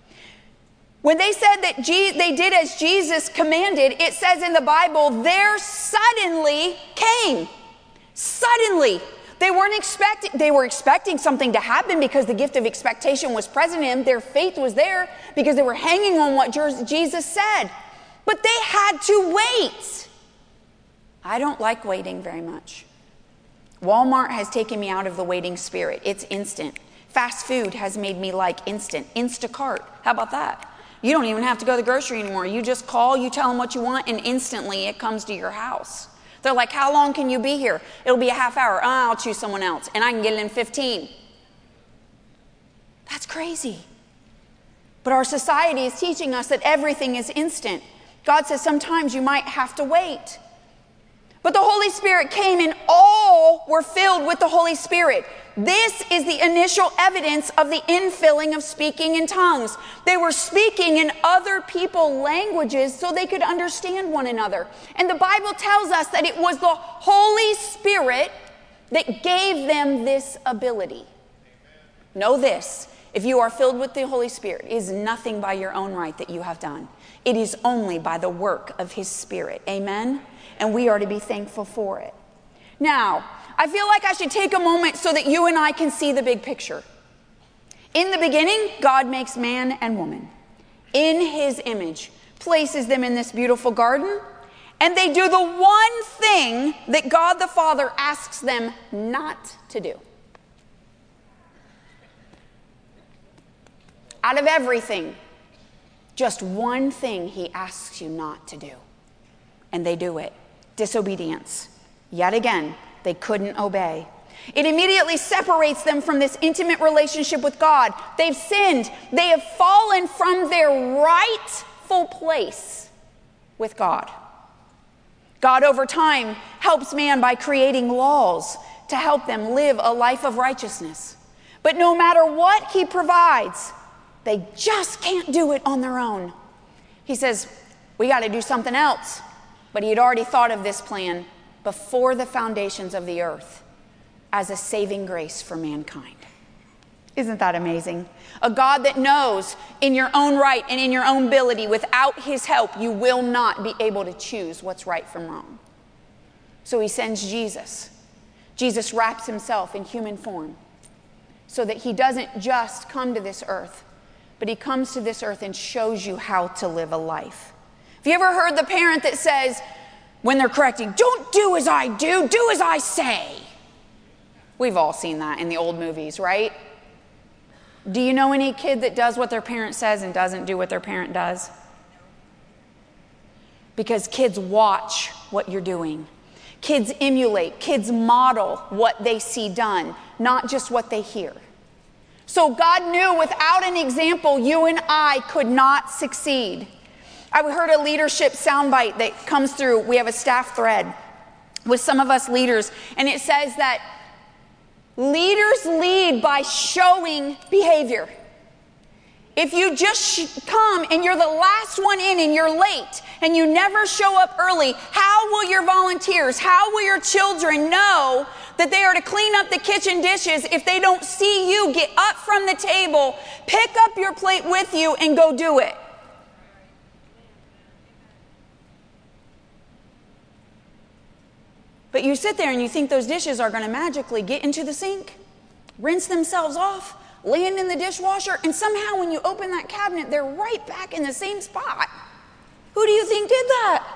When they said that Je- they did as Jesus commanded, it says in the Bible, there suddenly came. Suddenly. They weren't expecting, they were expecting something to happen because the gift of expectation was present in them. Their faith was there because they were hanging on what Jesus said. But they had to wait. I don't like waiting very much. Walmart has taken me out of the waiting spirit. It's instant. Fast food has made me like instant. Instacart. How about that? You don't even have to go to the grocery anymore. You just call, you tell them what you want, and instantly it comes to your house. They're like, how long can you be here? It'll be a half hour. Oh, I'll choose someone else, and I can get it in fifteen. That's crazy. But our society is teaching us that everything is instant. God says sometimes you might have to wait. But the Holy Spirit came and all were filled with the Holy Spirit. This is the initial evidence of the infilling of speaking in tongues. They were speaking in other people's languages so they could understand one another. And the Bible tells us that it was the Holy Spirit that gave them this ability. Know this, if you are filled with the Holy Spirit, it is nothing by your own right that you have done. It is only by the work of his Spirit. Amen? And we are to be thankful for it. Now, I feel like I should take a moment so that you and I can see the big picture. In the beginning, God makes man and woman in his image, places them in this beautiful garden, and they do the one thing that God the Father asks them not to do. Out of everything, just one thing he asks you not to do. And they do it. Disobedience. Yet again, they couldn't obey. It immediately separates them from this intimate relationship with God. They've sinned. They have fallen from their rightful place with God. God over time helps man by creating laws to help them live a life of righteousness. But no matter what he provides, they just can't do it on their own. He says, we got to do something else. But he had already thought of this plan before the foundations of the earth as a saving grace for mankind. Isn't that amazing? A God that knows in your own right and in your own ability, without his help, you will not be able to choose what's right from wrong. So he sends Jesus. Jesus wraps himself in human form so that he doesn't just come to this earth, but he comes to this earth and shows you how to live a life. Have you ever heard the parent that says, when they're correcting, don't do as I do, do as I say? We've all seen that in the old movies, right? Do you know any kid that does what their parent says and doesn't do what their parent does? Because kids watch what you're doing. Kids emulate, kids model what they see done, not just what they hear. So God knew without an example, you and I could not succeed. I heard a leadership soundbite that comes through. We have a staff thread with some of us leaders, and it says that leaders lead by showing behavior. If you just sh- come and you're the last one in and you're late and you never show up early, how will your volunteers, how will your children know that they are to clean up the kitchen dishes if they don't see you get up from the table, pick up your plate with you, and go do it? But you sit there and you think those dishes are going to magically get into the sink, rinse themselves off, land in the dishwasher, and somehow when you open that cabinet, they're right back in the same spot. Who do you think did that?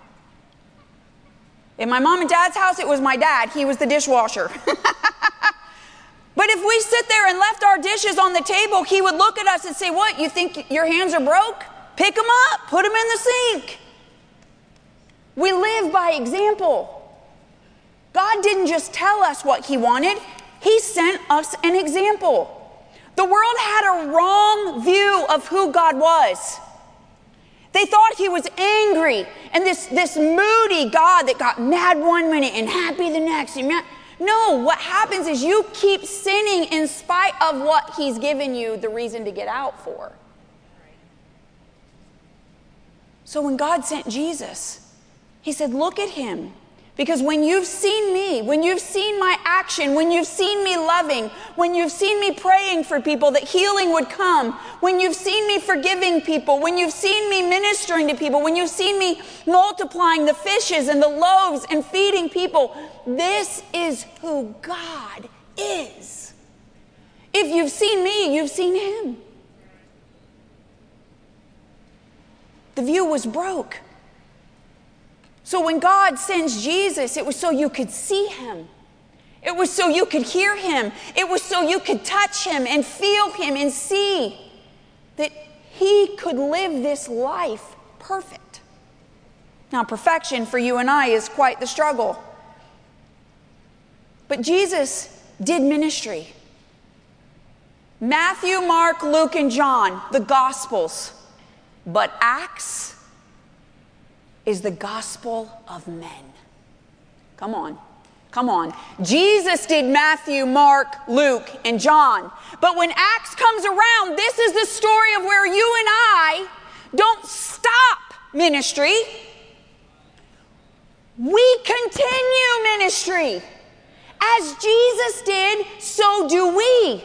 In my mom and dad's house, it was my dad. He was the dishwasher. But if we sit there and left our dishes on the table, he would look at us and say, what, you think your hands are broke? Pick them up, put them in the sink. We live by example. God didn't just tell us what he wanted. He sent us an example. The world had a wrong view of who God was. They thought he was angry and this, this moody God that got mad one minute and happy the next. No, what happens is you keep sinning in spite of what he's given you the reason to get out for. So when God sent Jesus, he said, look at him. Because when you've seen me, when you've seen my action, when you've seen me loving, when you've seen me praying for people that healing would come, when you've seen me forgiving people, when you've seen me ministering to people, when you've seen me multiplying the fishes and the loaves and feeding people, this is who God is. If you've seen me, you've seen him. The view was broke. So when God sends Jesus, it was so you could see him. It was so you could hear him. It was so you could touch him and feel him and see that he could live this life perfect. Now, perfection for you and I is quite the struggle. But Jesus did ministry. Matthew, Mark, Luke, and John, the Gospels. But Acts is the gospel of men. Come on. Come on. Jesus did Matthew, Mark, Luke, and John. But when Acts comes around, this is the story of where you and I don't stop ministry. We continue ministry. As Jesus did, so do we.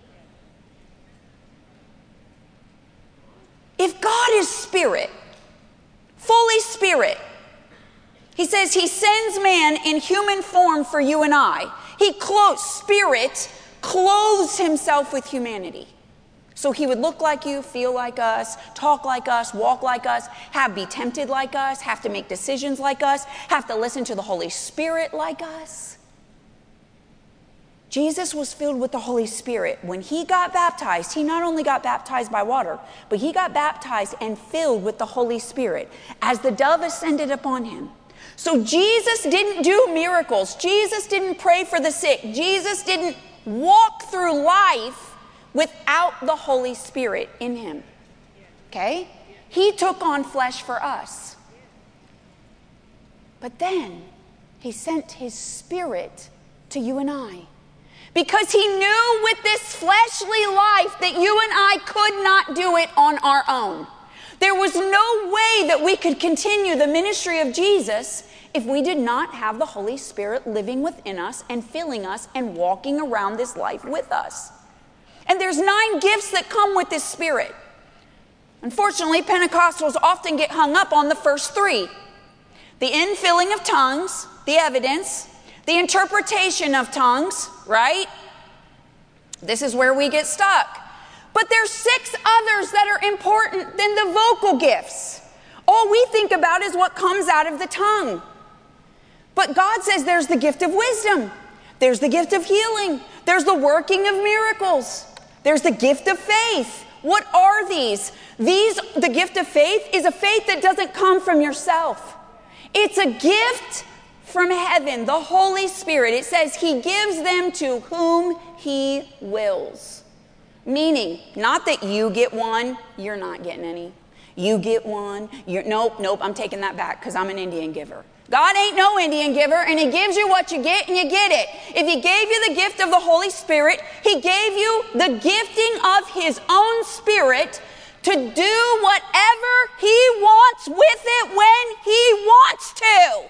If God is spirit, fully spirit, he says he sends man in human form for you and I. He clothes, spirit clothes himself with humanity. So he would look like you, feel like us, talk like us, walk like us, have be tempted like us, have to make decisions like us, have to listen to the Holy Spirit like us. Jesus was filled with the Holy Spirit. When he got baptized, he not only got baptized by water, but he got baptized and filled with the Holy Spirit as the dove ascended upon him. So Jesus didn't do miracles. Jesus didn't pray for the sick. Jesus didn't walk through life without the Holy Spirit in him. Okay? He took on flesh for us. But then he sent his Spirit to you and I. Because he knew with this fleshly life that you and I could not do it on our own. There was no way that we could continue the ministry of Jesus if we did not have the Holy Spirit living within us and filling us and walking around this life with us. And there's nine gifts that come with this Spirit. Unfortunately, Pentecostals often get hung up on the first three. The infilling of tongues, the evidence, the interpretation of tongues, right? This is where we get stuck. But there's six others that are important than the vocal gifts. All we think about is what comes out of the tongue. But God says there's the gift of wisdom. There's the gift of healing. There's the working of miracles. There's the gift of faith. What are these? These, the gift of faith is a faith that doesn't come from yourself. It's a gift from heaven, the Holy Spirit. It says he gives them to whom he wills. Meaning, not that you get one, you're not getting any. You get one, you're, nope, nope, I'm taking that back because I'm an Indian giver. God ain't no Indian giver, and he gives you what you get, and you get it. If he gave you the gift of the Holy Spirit, he gave you the gifting of his own Spirit to do whatever he wants with it when he wants to.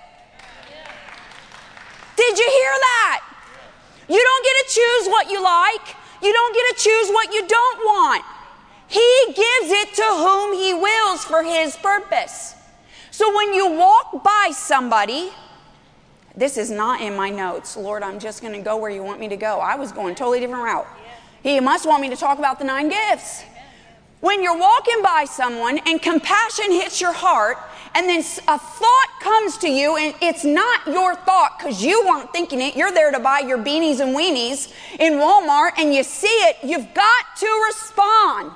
Did you hear that? You don't get to choose what you like. You don't get to choose what you don't want. He gives it to whom he wills for his purpose. So when you walk by somebody, this is not in my notes. Lord, I'm just going to go where you want me to go. I was going a totally different route. He must want me to talk about the nine gifts. When you're walking by someone and compassion hits your heart, and then a thought comes to you, and it's not your thought because you weren't thinking it. You're there to buy your beanies and weenies in Walmart, and you see it. You've got to respond.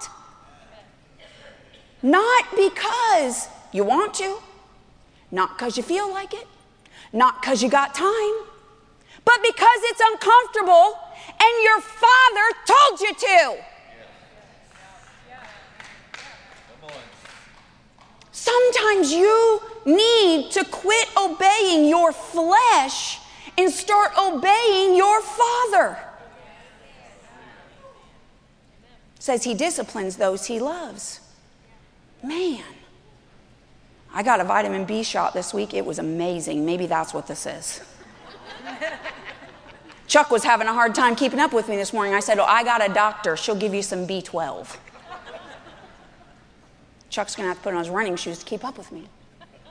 Not because you want to, not because you feel like it, not because you got time, but because it's uncomfortable and your Father told you to. Sometimes you need to quit obeying your flesh and start obeying your Father. It says he disciplines those he loves. Man, I got a vitamin B shot this week. It was amazing. Maybe that's what this is. Chuck was having a hard time keeping up with me this morning. I said, oh, I got a doctor. She'll give you some B twelve. Chuck's going to have to put on his running shoes to keep up with me.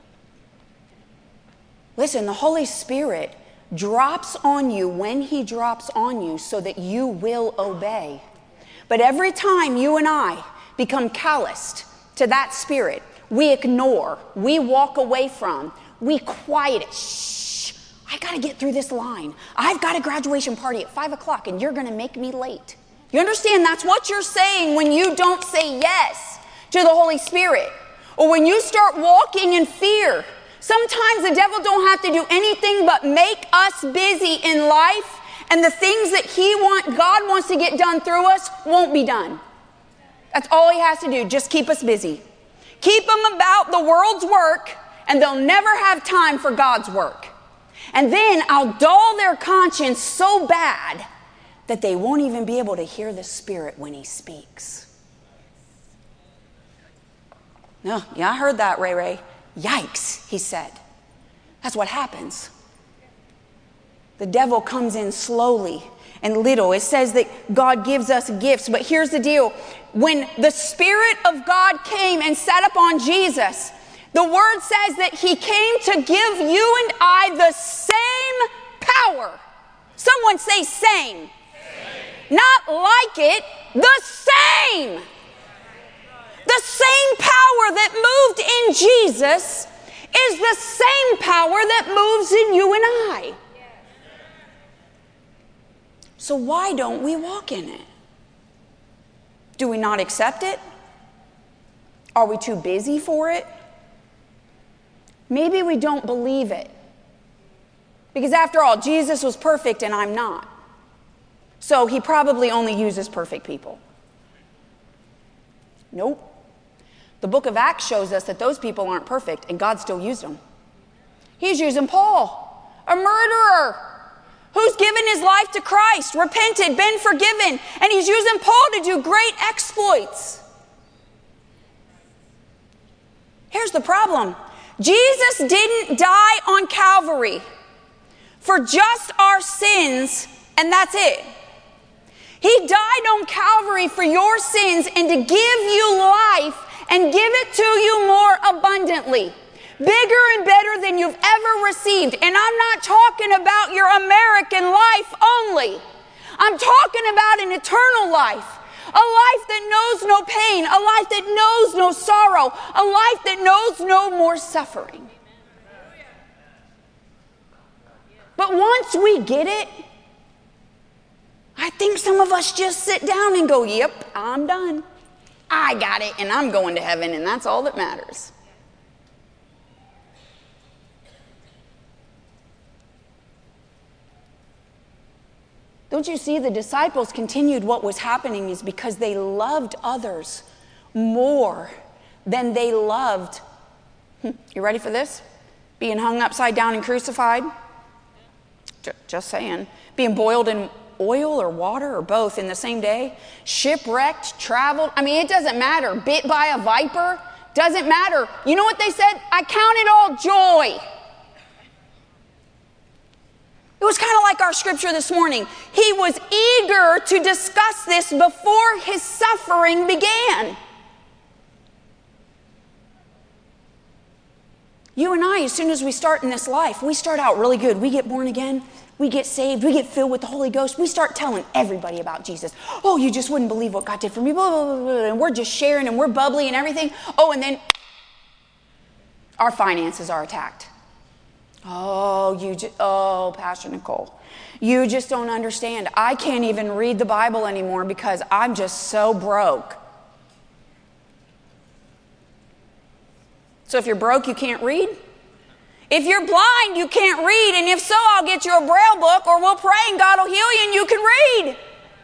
Listen, the Holy Spirit drops on you when he drops on you so that you will obey. But every time you and I become calloused to that Spirit, we ignore, we walk away from, we quiet it. Shh, I got to get through this line. I've got a graduation party at five o'clock and you're going to make me late. You understand? That's what you're saying when you don't say yes to the Holy Spirit. Or when you start walking in fear. Sometimes the devil don't have to do anything but make us busy in life, and the things that he want, God wants to get done through us won't be done. That's all he has to do, just keep us busy. Keep them about the world's work, and they'll never have time for God's work. And then I'll dull their conscience so bad that they won't even be able to hear the Spirit when he speaks. No, yeah, I heard that, Ray Ray. Yikes, he said. That's what happens. The devil comes in slowly and little. It says that God gives us gifts, but here's the deal. When the Spirit of God came and sat upon Jesus, the Word says that he came to give you and I the same power. Someone say same. Same. Not like it, the same. The same power that moved in Jesus is the same power that moves in you and I. So why don't we walk in it? Do we not accept it? Are we too busy for it? Maybe we don't believe it. Because after all, Jesus was perfect and I'm not. So he probably only uses perfect people. Nope. The book of Acts shows us that those people aren't perfect and God still used them. He's using Paul, a murderer who's given his life to Christ, repented, been forgiven, and he's using Paul to do great exploits. Here's the problem. Jesus didn't die on Calvary for just our sins, and that's it. He died on Calvary for your sins and to give you life and give it to you more abundantly. Bigger and better than you've ever received. And I'm not talking about your American life only. I'm talking about an eternal life. A life that knows no pain. A life that knows no sorrow. A life that knows no more suffering. But once we get it, I think some of us just sit down and go, yep, I'm done. I got it, and I'm going to heaven, and that's all that matters. Don't you see, the disciples continued what was happening is because they loved others more than they loved, you ready for this? Being hung upside down and crucified? Just saying. Being boiled in oil or water or both in the same day? Shipwrecked, traveled. I mean, it doesn't matter. Bit by a viper? Doesn't matter. You know what they said? I count it all joy. It was kind of like our scripture this morning. He was eager to discuss this before his suffering began. You and I, as soon as we start in this life, we start out really good. We get born again. We get saved. We get filled with the Holy Ghost. We start telling everybody about Jesus. Oh, you just wouldn't believe what God did for me. Blah, blah, blah, blah. And we're just sharing and we're bubbly and everything. Oh, and then our finances are attacked. Oh, you just, oh, Pastor Nicole, you just don't understand. I can't even read the Bible anymore because I'm just so broke. So if you're broke, you can't read? If you're blind, you can't read. And if so, I'll get you a Braille book or we'll pray and God will heal you and you can read.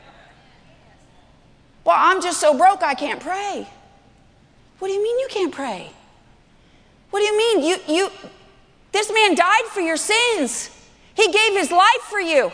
Well, I'm just so broke I can't pray. What do you mean you can't pray? What do you mean? You, you, this man died for your sins. He gave his life for you.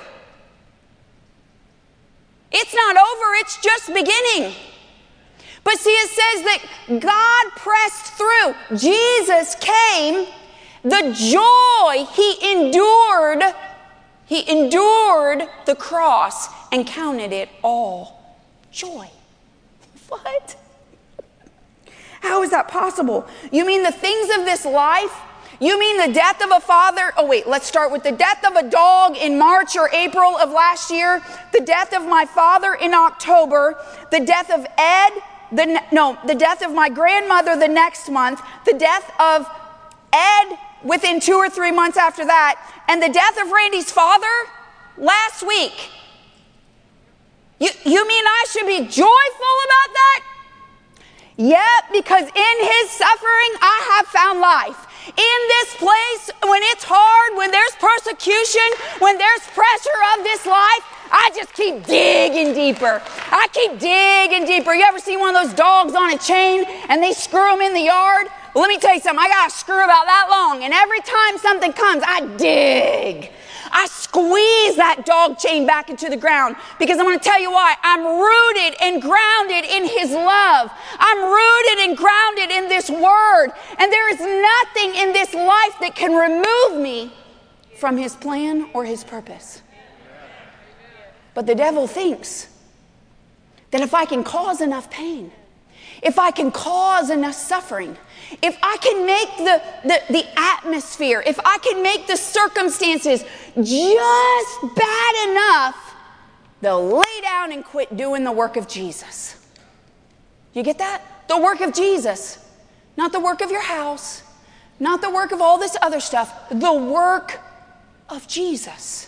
It's not over, it's just beginning. But see, it says that God pressed through. Jesus came. The joy he endured, he endured the cross and counted it all joy. What? How is that possible? You mean the things of this life? You mean the death of a father? Oh wait, let's start with the death of a dog in March or April of last year, the death of my father in October, the death of Ed, the no, the death of my grandmother the next month, the death of Ed within two or three months after that, and the death of Randy's father last week. You, you mean I should be joyful about that? Yep, because in his suffering, I have found life. In this place, when it's hard, when there's persecution, when there's pressure of this life, I just keep digging deeper. I keep digging deeper. You ever see one of those dogs on a chain and they screw them in the yard? Well, let me tell you something. I got a screw about that long, and every time something comes, I dig. I squeeze that dog chain back into the ground because I'm going to tell you why. I'm rooted and grounded in his love. I'm rooted and grounded in this word, and there is nothing in this life that can remove me from his plan or his purpose. But the devil thinks that if I can cause enough pain, if I can cause enough suffering, if I can make the, the, the atmosphere, if I can make the circumstances just bad enough, they'll lay down and quit doing the work of Jesus. You get that? The work of Jesus. Not the work of your house. Not the work of all this other stuff. The work of Jesus.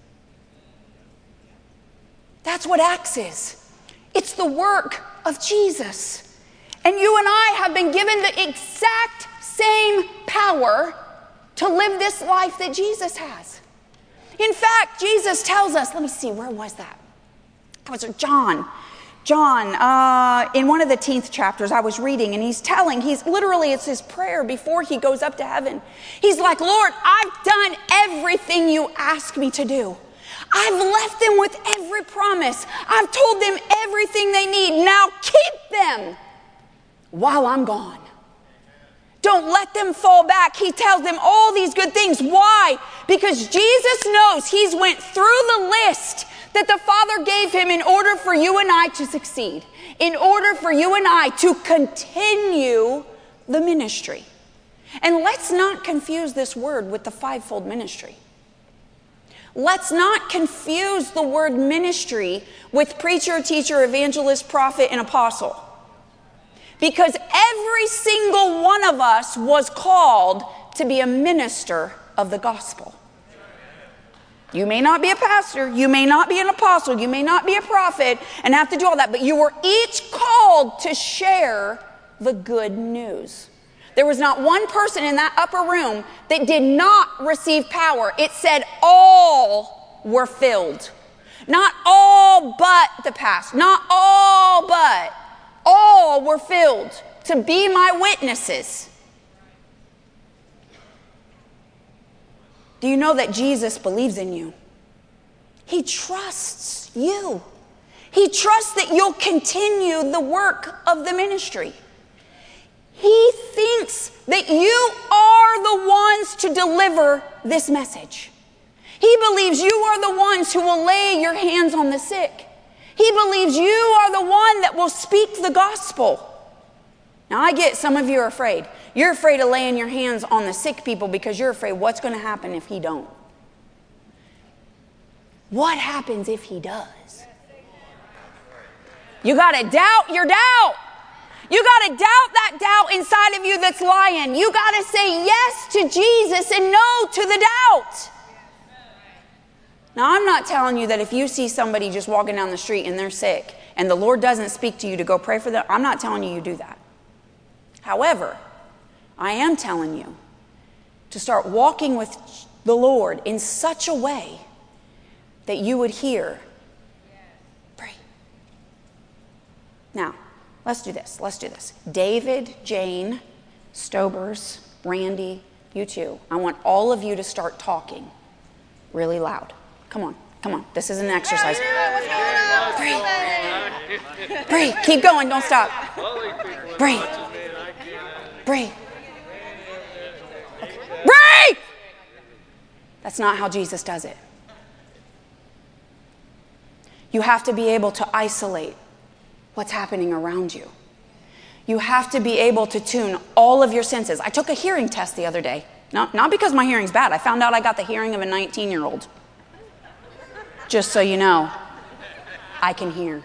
That's what Acts is. It's the work of Jesus. And you and I have been given the exact same power to live this life that Jesus has. In fact, Jesus tells us, let me see, where was that? That was John. John, uh, in one of the tenth chapters I was reading, and he's telling, he's literally, it's his prayer before he goes up to heaven. He's like, Lord, I've done everything you asked me to do. I've left them with every promise. I've told them everything they need. Now keep them while I'm gone. Don't let them fall back. He tells them all these good things. Why? Because Jesus knows he's went through the list that the Father gave him in order for you and I to succeed, in order for you and I to continue the ministry. And let's not confuse this word with the fivefold ministry. Let's not confuse the word ministry with preacher, teacher, evangelist, prophet, and apostle. Because every single one of us was called to be a minister of the gospel. You may not be a pastor, you may not be an apostle, you may not be a prophet and have to do all that, but you were each called to share the good news. There was not one person in that upper room that did not receive power. It said all were filled. Not all but the pastor, not all but, all were filled to be my witnesses. Do you know that Jesus believes in you? He trusts you. He trusts that you'll continue the work of the ministry. He thinks that you are the ones to deliver this message. He believes you are the ones who will lay your hands on the sick. He believes you are the one that will speak the gospel. Now, I get some of you are afraid. You're afraid of laying your hands on the sick people because you're afraid what's going to happen if he don't. What happens if he does? You got to doubt your doubt. You got to doubt that doubt inside of you that's lying. You got to say yes to Jesus and no to the doubt. Now, I'm not telling you that if you see somebody just walking down the street and they're sick and the Lord doesn't speak to you to go pray for them, I'm not telling you you do that. However, I am telling you to start walking with the Lord in such a way that you would hear, pray. Now, let's do this. Let's do this. David, Jane, Stobers, Randy, you two. I want all of you to start talking really loud. Come on. Come on. This is an exercise. Pray. Pray. Keep going. Don't stop. Pray. Pray. Okay. Pray! That's not how Jesus does it. You have to be able to isolate what's happening around you. You have to be able to tune all of your senses. I took a hearing test the other day. Not, not because my hearing's bad. I found out I got the hearing of a nineteen-year-old. Just so you know, I can hear.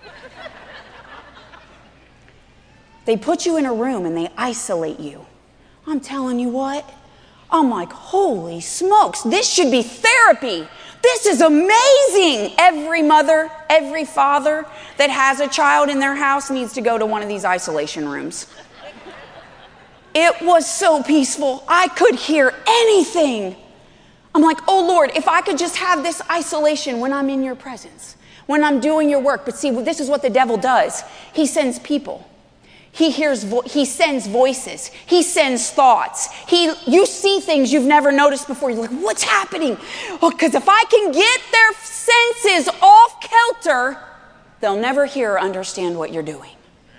They put you in a room and they isolate you. I'm telling you what, I'm like, holy smokes, this should be therapy. This is amazing. Every mother, every father that has a child in their house needs to go to one of these isolation rooms. It was so peaceful. I could hear anything. I'm like, oh Lord, if I could just have this isolation when I'm in your presence, when I'm doing your work. But see, this is what the devil does. He sends people. He hears, vo- he sends voices. He sends thoughts. He, you see things you've never noticed before. You're like, what's happening? Well, because if I can get their senses off kilter, they'll never hear or understand what you're doing.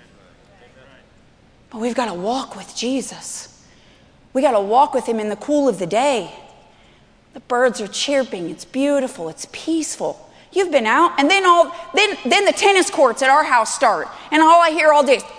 But we've got to walk with Jesus. We got to walk with him in the cool of the day. The birds are chirping. It's beautiful. It's peaceful. You've been out, and then all then then the tennis courts at our house start, and all I hear all day is.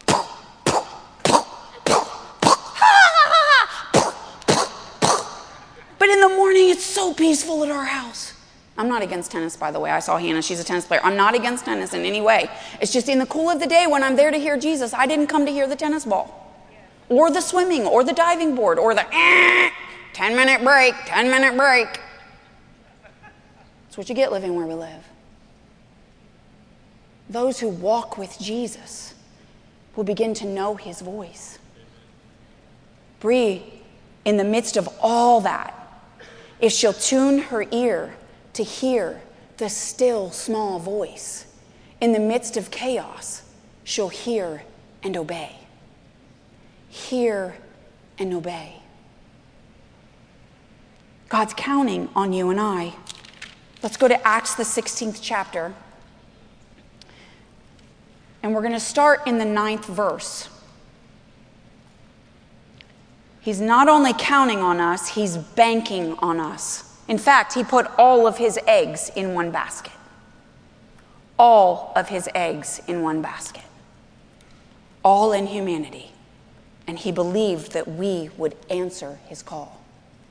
But in the morning, it's so peaceful at our house. I'm not against tennis, by the way. I saw Hannah. She's a tennis player. I'm not against tennis in any way. It's just in the cool of the day when I'm there to hear Jesus. I didn't come to hear the tennis ball or the swimming or the diving board or the eh, ten-minute break, ten-minute break. That's what you get living where we live. Those who walk with Jesus will begin to know his voice. Bree, in the midst of all that, if she'll tune her ear to hear the still small voice, in the midst of chaos, she'll hear and obey. Hear and obey. God's counting on you and I. Let's go to Acts, the sixteenth chapter. And we're going to start in the ninth verse. He's not only counting on us, he's banking on us. In fact, he put all of his eggs in one basket. All of his eggs in one basket. All in humanity. And he believed that we would answer his call.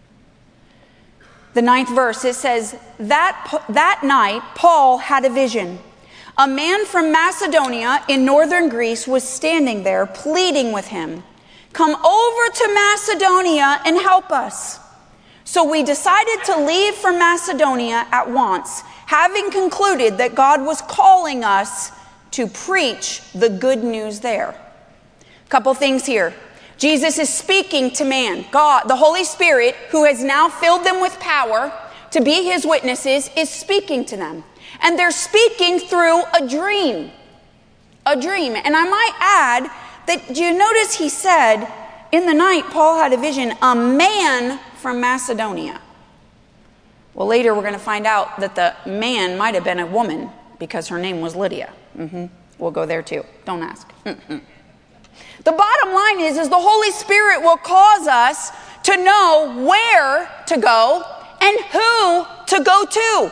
The ninth verse, it says, that, that night Paul had a vision. A man from Macedonia in northern Greece was standing there pleading with him, "Come over to Macedonia and help us." So we decided to leave for Macedonia at once, having concluded that God was calling us to preach the good news there. A couple things here. Jesus is speaking to man. God, the Holy Spirit, who has now filled them with power to be his witnesses, is speaking to them. And they're speaking through a dream. A dream. And I might add that, do you notice he said, in the night, Paul had a vision, a man from Macedonia. Well, later we're going to find out that the man might have been a woman because her name was Lydia. Mm-hmm. We'll go there too. Don't ask. Mm-mm. The bottom line is, is the Holy Spirit will cause us to know where to go and who to go to.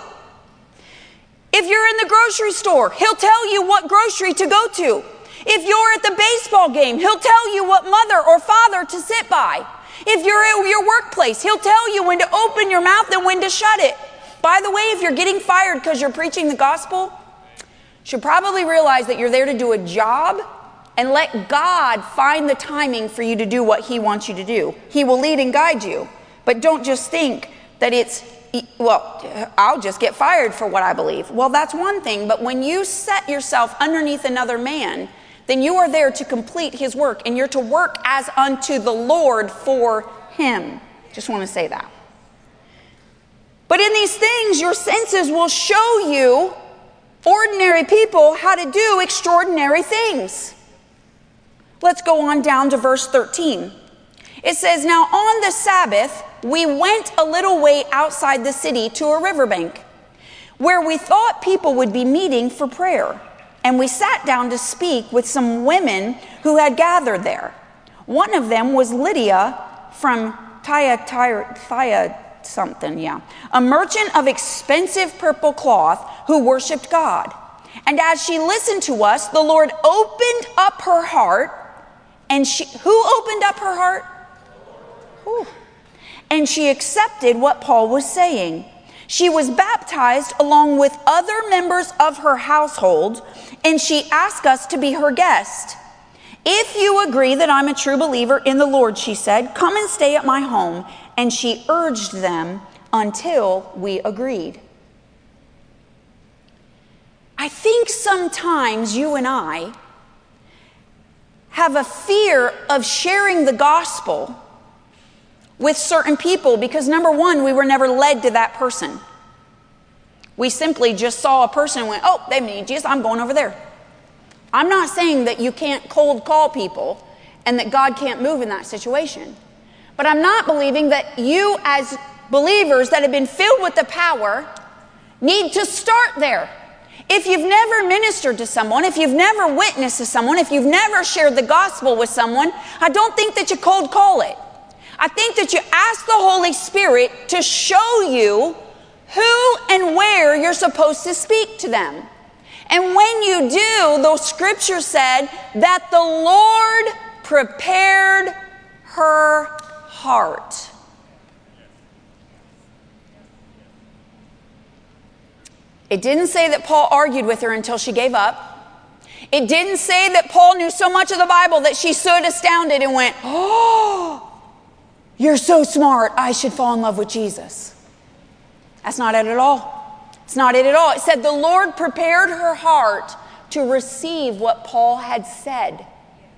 If you're in the grocery store, he'll tell you what grocery to go to. If you're at the baseball game, he'll tell you what mother or father to sit by. If you're at your workplace, he'll tell you when to open your mouth and when to shut it. By the way, if you're getting fired because you're preaching the gospel, you should probably realize that you're there to do a job and let God find the timing for you to do what he wants you to do. He will lead and guide you. But don't just think that it's, well, I'll just get fired for what I believe. Well, that's one thing. But when you set yourself underneath another man, then you are there to complete his work. And you're to work as unto the Lord for him. Just want to say that. But in these things, your senses will show you, ordinary people, how to do extraordinary things. Let's go on down to verse thirteen. It says, "Now on the Sabbath, we went a little way outside the city to a riverbank, where we thought people would be meeting for prayer. And we sat down to speak with some women who had gathered there. One of them was Lydia from Thyatira, something, yeah, a merchant of expensive purple cloth who worshiped God. And as she listened to us, the Lord opened up her heart." And she, who opened up her heart? Whew. And she accepted what Paul was saying. She was baptized along with other members of her household, and she asked us to be her guest. "If you agree that I'm a true believer in the Lord," she said, "come and stay at my home." And she urged them until we agreed. I think sometimes you and I have a fear of sharing the gospel with certain people because, number one, we were never led to that person. We simply just saw a person and went, "Oh, they need Jesus, I'm going over there." I'm not saying that you can't cold call people and that God can't move in that situation. But I'm not believing that you as believers that have been filled with the power need to start there. If you've never ministered to someone, if you've never witnessed to someone, if you've never shared the gospel with someone, I don't think that you cold call it. I think that you ask the Holy Spirit to show you who and where you're supposed to speak to them. And when you do, the scripture said that the Lord prepared her heart. It didn't say that Paul argued with her until she gave up. It didn't say that Paul knew so much of the Bible that she stood astounded and went, "Oh, you're so smart. I should fall in love with Jesus." That's not it at all. It's not it at all. It said the Lord prepared her heart to receive what Paul had said.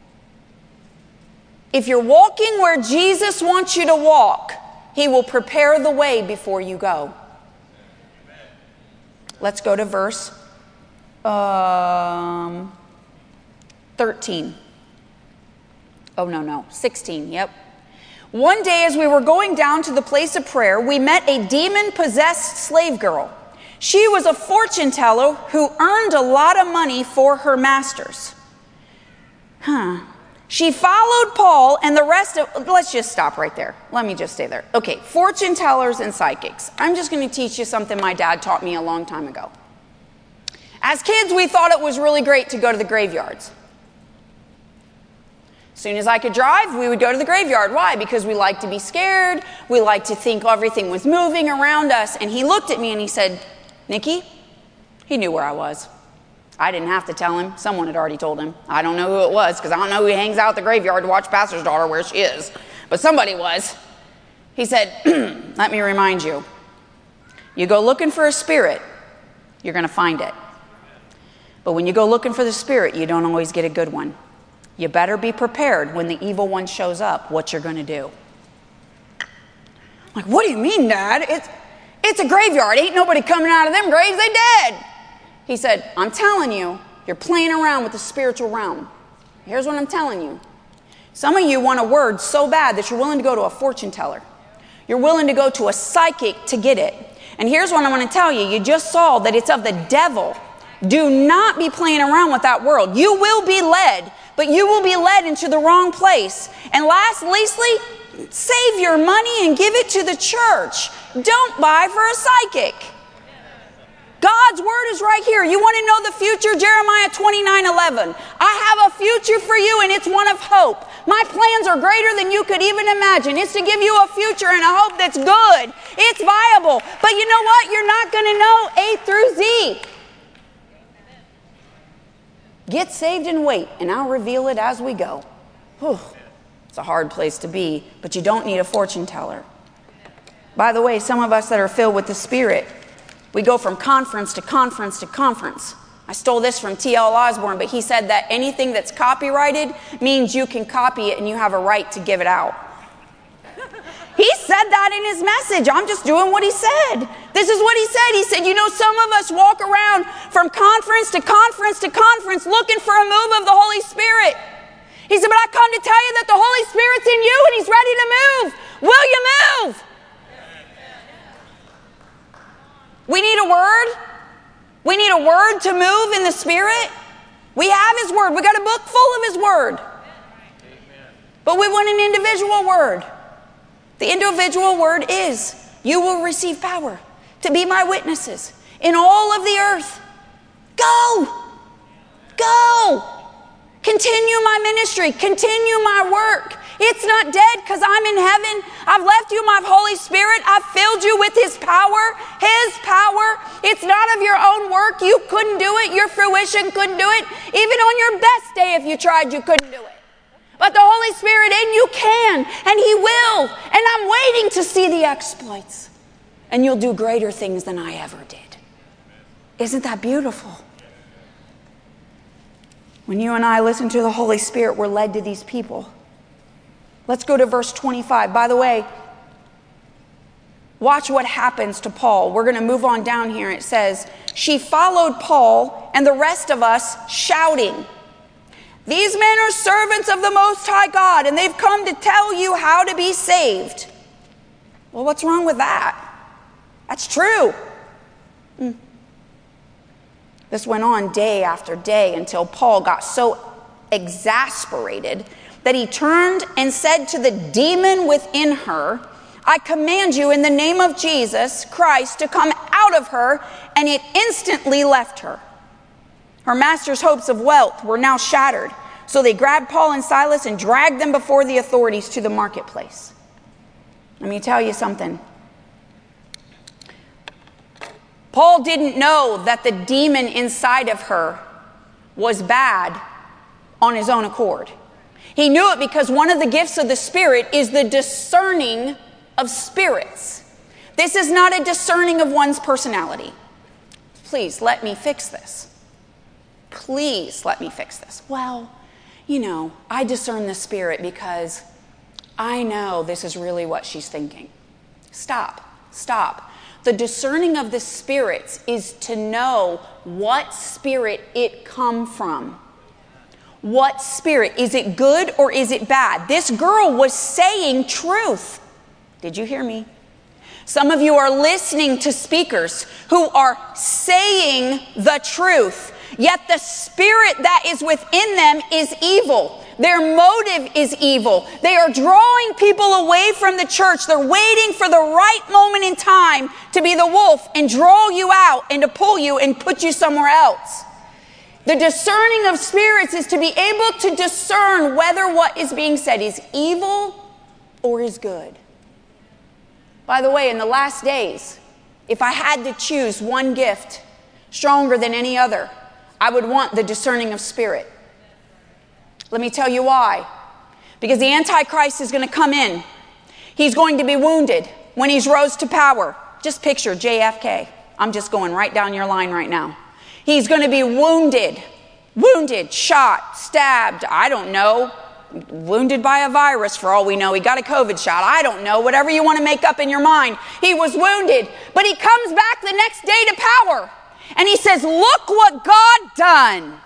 If you're walking where Jesus wants you to walk, he will prepare the way before you go. Let's go to verse Um, thirteen. Oh, no, no. sixteen, yep. One day as we were going down to the place of prayer, we met a demon-possessed slave girl. She was a fortune teller who earned a lot of money for her masters. Huh. She followed Paul and the rest of... Let's just stop right there. Let me just stay there. Okay, fortune tellers and psychics. I'm just going to teach you something my dad taught me a long time ago. As kids, we thought it was really great to go to the graveyards. As soon as I could drive, we would go to the graveyard. Why? Because we liked to be scared. We liked to think everything was moving around us. And he looked at me and he said, Nikki, he knew where I was. I didn't have to tell him. Someone had already told him. I don't know who it was because I don't know who hangs out at the graveyard to watch Pastor's daughter where she is. But somebody was. He said, let me remind you. You go looking for a spirit, you're going to find it. But when you go looking for the spirit, you don't always get a good one. You better be prepared when the evil one shows up, what you're going to do. I'm like, what do you mean, Dad? It's, it's a graveyard. Ain't nobody coming out of them graves. They dead. He said, I'm telling you, you're playing around with the spiritual realm. Here's what I'm telling you. Some of you want a word so bad that you're willing to go to a fortune teller. You're willing to go to a psychic to get it. And here's what I want to tell you. You just saw that it's of the devil. Do not be playing around with that world. You will be led, but you will be led into the wrong place. And last, leastly, save your money and give it to the church. Don't buy for a psychic. God's word is right here. You want to know the future? Jeremiah twenty-nine eleven. I have a future for you and it's one of hope. My plans are greater than you could even imagine. It's to give you a future and a hope that's good. It's viable. But you know what? You're not going to know A through Z. Get saved and wait, and I'll reveal it as we go. Whew. It's a hard place to be, but you don't need a fortune teller. By the way, some of us that are filled with the Spirit, we go from conference to conference to conference. I stole this from T L Osborne, but he said that anything that's copyrighted means you can copy it and you have a right to give it out. He said that in his message. I'm just doing what he said. This is what he said. He said, you know, some of us walk around from conference to conference to conference looking for a move of the Holy Spirit. He said, but I come to tell you that the Holy Spirit's in you and he's ready to move. Will you move? We need a word. We need a word to move in the Spirit. We have his word. We got a book full of his word. But we want an individual word. The individual word is, you will receive power to be my witnesses in all of the earth. Go. Go. Continue my ministry. Continue my work. It's not dead because I'm in heaven. I've left you my Holy Spirit. I've filled you with his power. His power. It's not of your own work. You couldn't do it. Your fruition couldn't do it. Even on your best day, if you tried, you couldn't do it. But the Holy Spirit in you can, and he will. And I'm waiting to see the exploits. And you'll do greater things than I ever did. Isn't that beautiful? When you and I listen to the Holy Spirit, we're led to these people. Let's go to verse twenty-five. By the way, watch what happens to Paul. We're going to move on down here. It says, she followed Paul and the rest of us shouting, these men are servants of the Most High God, and they've come to tell you how to be saved. Well, what's wrong with that? That's true. Mm. This went on day after day until Paul got so exasperated that he turned and said to the demon within her, I command you in the name of Jesus Christ to come out of her, and it instantly left her. Her master's hopes of wealth were now shattered, so they grabbed Paul and Silas and dragged them before the authorities to the marketplace. Let me tell you something. Paul didn't know that the demon inside of her was bad on his own accord. He knew it because one of the gifts of the Spirit is the discerning of spirits. This is not a discerning of one's personality. Please let me fix this. Please let me fix this. Well, you know, I discern the Spirit because I know this is really what she's thinking. Stop. Stop. The discerning of the spirits is to know what spirit it come from. What spirit? Is it good or is it bad? This girl was saying truth. Did you hear me? Some of you are listening to speakers who are saying the truth, yet the spirit that is within them is evil. Their motive is evil. They are drawing people away from the church. They're waiting for the right moment in time to be the wolf and draw you out and to pull you and put you somewhere else. The discerning of spirits is to be able to discern whether what is being said is evil or is good. By the way, in the last days, if I had to choose one gift stronger than any other, I would want the discerning of spirit. Let me tell you why. Because the Antichrist is going to come in. He's going to be wounded when he's rose to power. Just picture J F K. I'm just going right down your line right now. He's going to be wounded, wounded, shot, stabbed, I don't know, wounded by a virus for all we know. He got a COVID shot. I don't know, whatever you want to make up in your mind. He was wounded, but he comes back the next day to power. And he says, look what God done.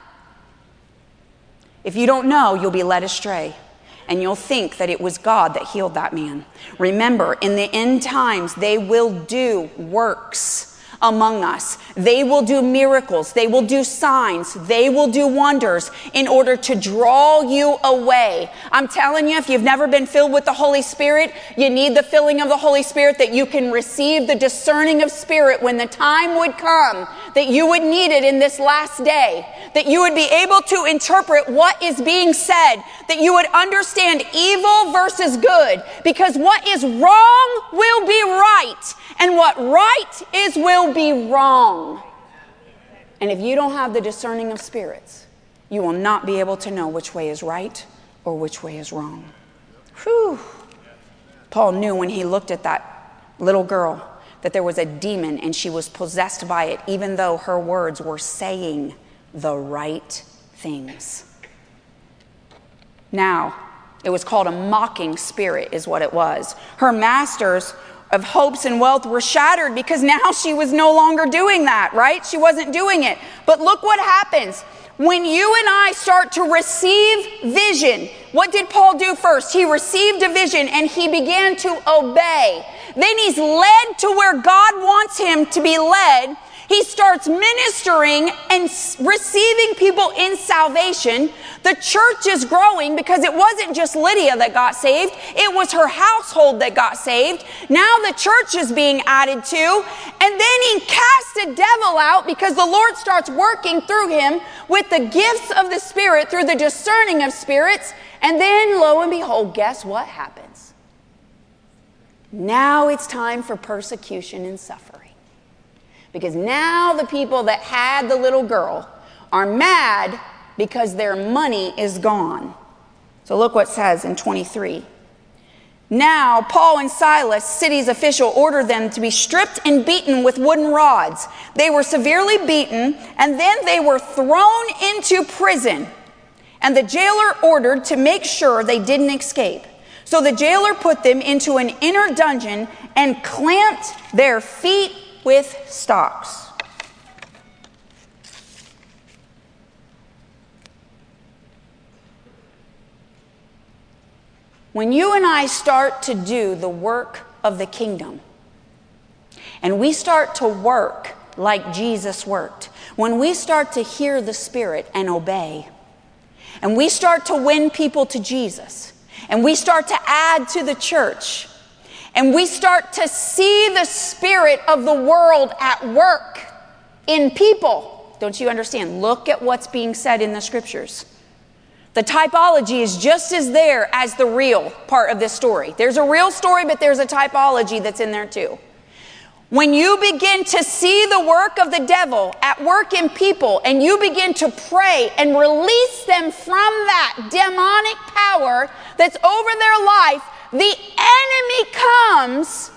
If you don't know, you'll be led astray. And you'll think that it was God that healed that man. Remember, in the end times, they will do works among us. They will do miracles. They will do signs. They will do wonders in order to draw you away. I'm telling you, if you've never been filled with the Holy Spirit, you need the filling of the Holy Spirit that you can receive the discerning of spirit when the time would come that you would need it in this last day, that you would be able to interpret what is being said, that you would understand evil versus good, because what is wrong will be right, and what right is will be wrong. And if you don't have the discerning of spirits, you will not be able to know which way is right or which way is wrong. Whew. Paul knew when he looked at that little girl that there was a demon and she was possessed by it, even though her words were saying the right things. Now, it was called a mocking spirit is what it was. Her masters of hopes and wealth were shattered because now she was no longer doing that, right? She wasn't doing it. But look what happens. When you and I start to receive vision, what did Paul do first? He received a vision and he began to obey. Then he's led to where God wants him to be led. He starts ministering and receiving people in salvation. The church is growing because it wasn't just Lydia that got saved. It was her household that got saved. Now the church is being added to. And then he casts a devil out because the Lord starts working through him with the gifts of the Spirit through the discerning of spirits. And then, lo and behold, guess what happens? Now it's time for persecution and suffering. Because now the people that had the little girl are mad because their money is gone. So look what it says in twenty-three. Now Paul and Silas, city's official, ordered them to be stripped and beaten with wooden rods. They were severely beaten, and then they were thrown into prison. And the jailer ordered to make sure they didn't escape. So the jailer put them into an inner dungeon and clamped their feet with stocks. When you and I start to do the work of the kingdom, and we start to work like Jesus worked, when we start to hear the Spirit and obey, and we start to win people to Jesus, and we start to add to the church, and we start to see the spirit of the world at work in people. Don't you understand? Look at what's being said in the scriptures. The typology is just as there as the real part of this story. There's a real story, but there's a typology that's in there too. When you begin to see the work of the devil at work in people, and you begin to pray and release them from that demonic power that's over their life, the enemy comes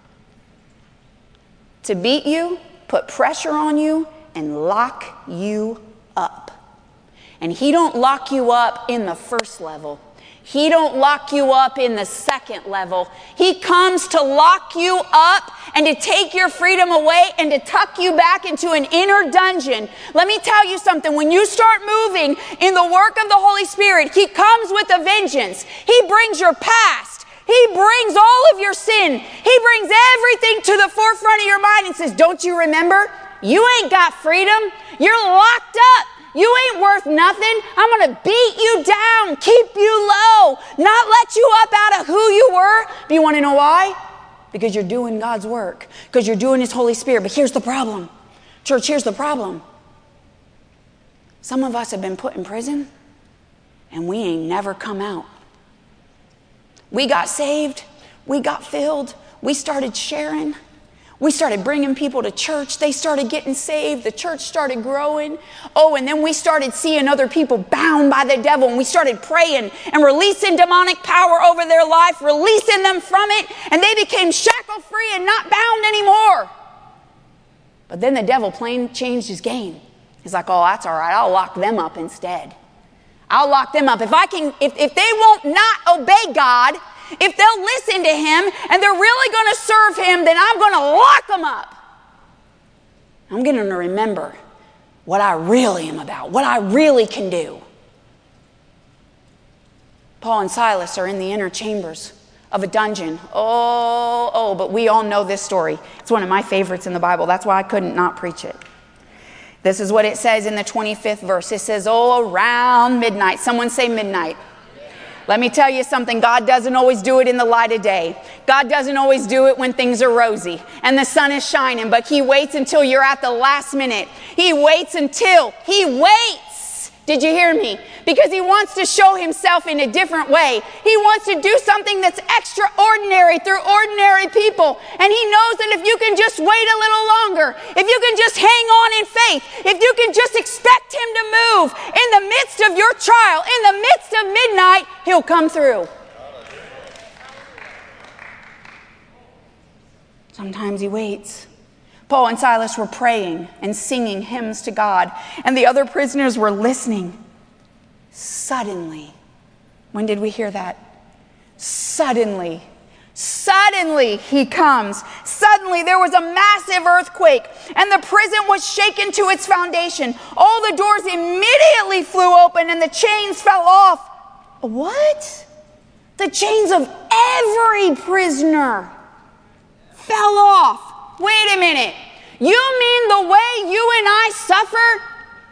to beat you, put pressure on you, and lock you up. And he don't lock you up in the first level. He don't lock you up in the second level. He comes to lock you up and to take your freedom away and to tuck you back into an inner dungeon. Let me tell you something. When you start moving in the work of the Holy Spirit, He comes with a vengeance. He brings your past. He brings all of your sin. He brings everything to the forefront of your mind and says, don't you remember? You ain't got freedom. You're locked up. You ain't worth nothing. I'm going to beat you down, keep you low, not let you up out of who you were. Do you want to know why? Because you're doing God's work, because you're doing His Holy Spirit. But here's the problem. Church, here's the problem. Some of us have been put in prison, and we ain't never come out. We got saved. We got filled. We started sharing. We started bringing people to church. They started getting saved. The church started growing. Oh, and then we started seeing other people bound by the devil. And we started praying and releasing demonic power over their life, releasing them from it. And they became shackle-free and not bound anymore. But then the devil plain changed his game. He's like, oh, that's all right. I'll lock them up instead. I'll lock them up. If I can, if, if they won't not obey God, if they'll listen to Him and they're really going to serve Him, then I'm going to lock them up. I'm going to remember what I really am about, what I really can do. Paul and Silas are in the inner chambers of a dungeon. Oh, oh, but we all know this story. It's one of my favorites in the Bible. That's why I couldn't not preach it. This is what it says in the twenty-fifth verse. It says, oh, around midnight. Someone say midnight. Let me tell you something. God doesn't always do it in the light of day. God doesn't always do it when things are rosy and the sun is shining, but He waits until you're at the last minute. He waits until, He waits. Did you hear me? Because He wants to show Himself in a different way. He wants to do something that's extraordinary through ordinary people. And He knows that if you can just wait a little longer, if you can just hang on in faith, if you can just expect Him to move in the midst of your trial, in the midst of midnight, He'll come through. Sometimes He waits. Paul and Silas were praying and singing hymns to God, and the other prisoners were listening. Suddenly, when did we hear that? Suddenly, suddenly He comes. Suddenly there was a massive earthquake, and the prison was shaken to its foundation. All the doors immediately flew open, and the chains fell off. What? The chains of every prisoner fell off. Wait a minute. You mean the way you and I suffer?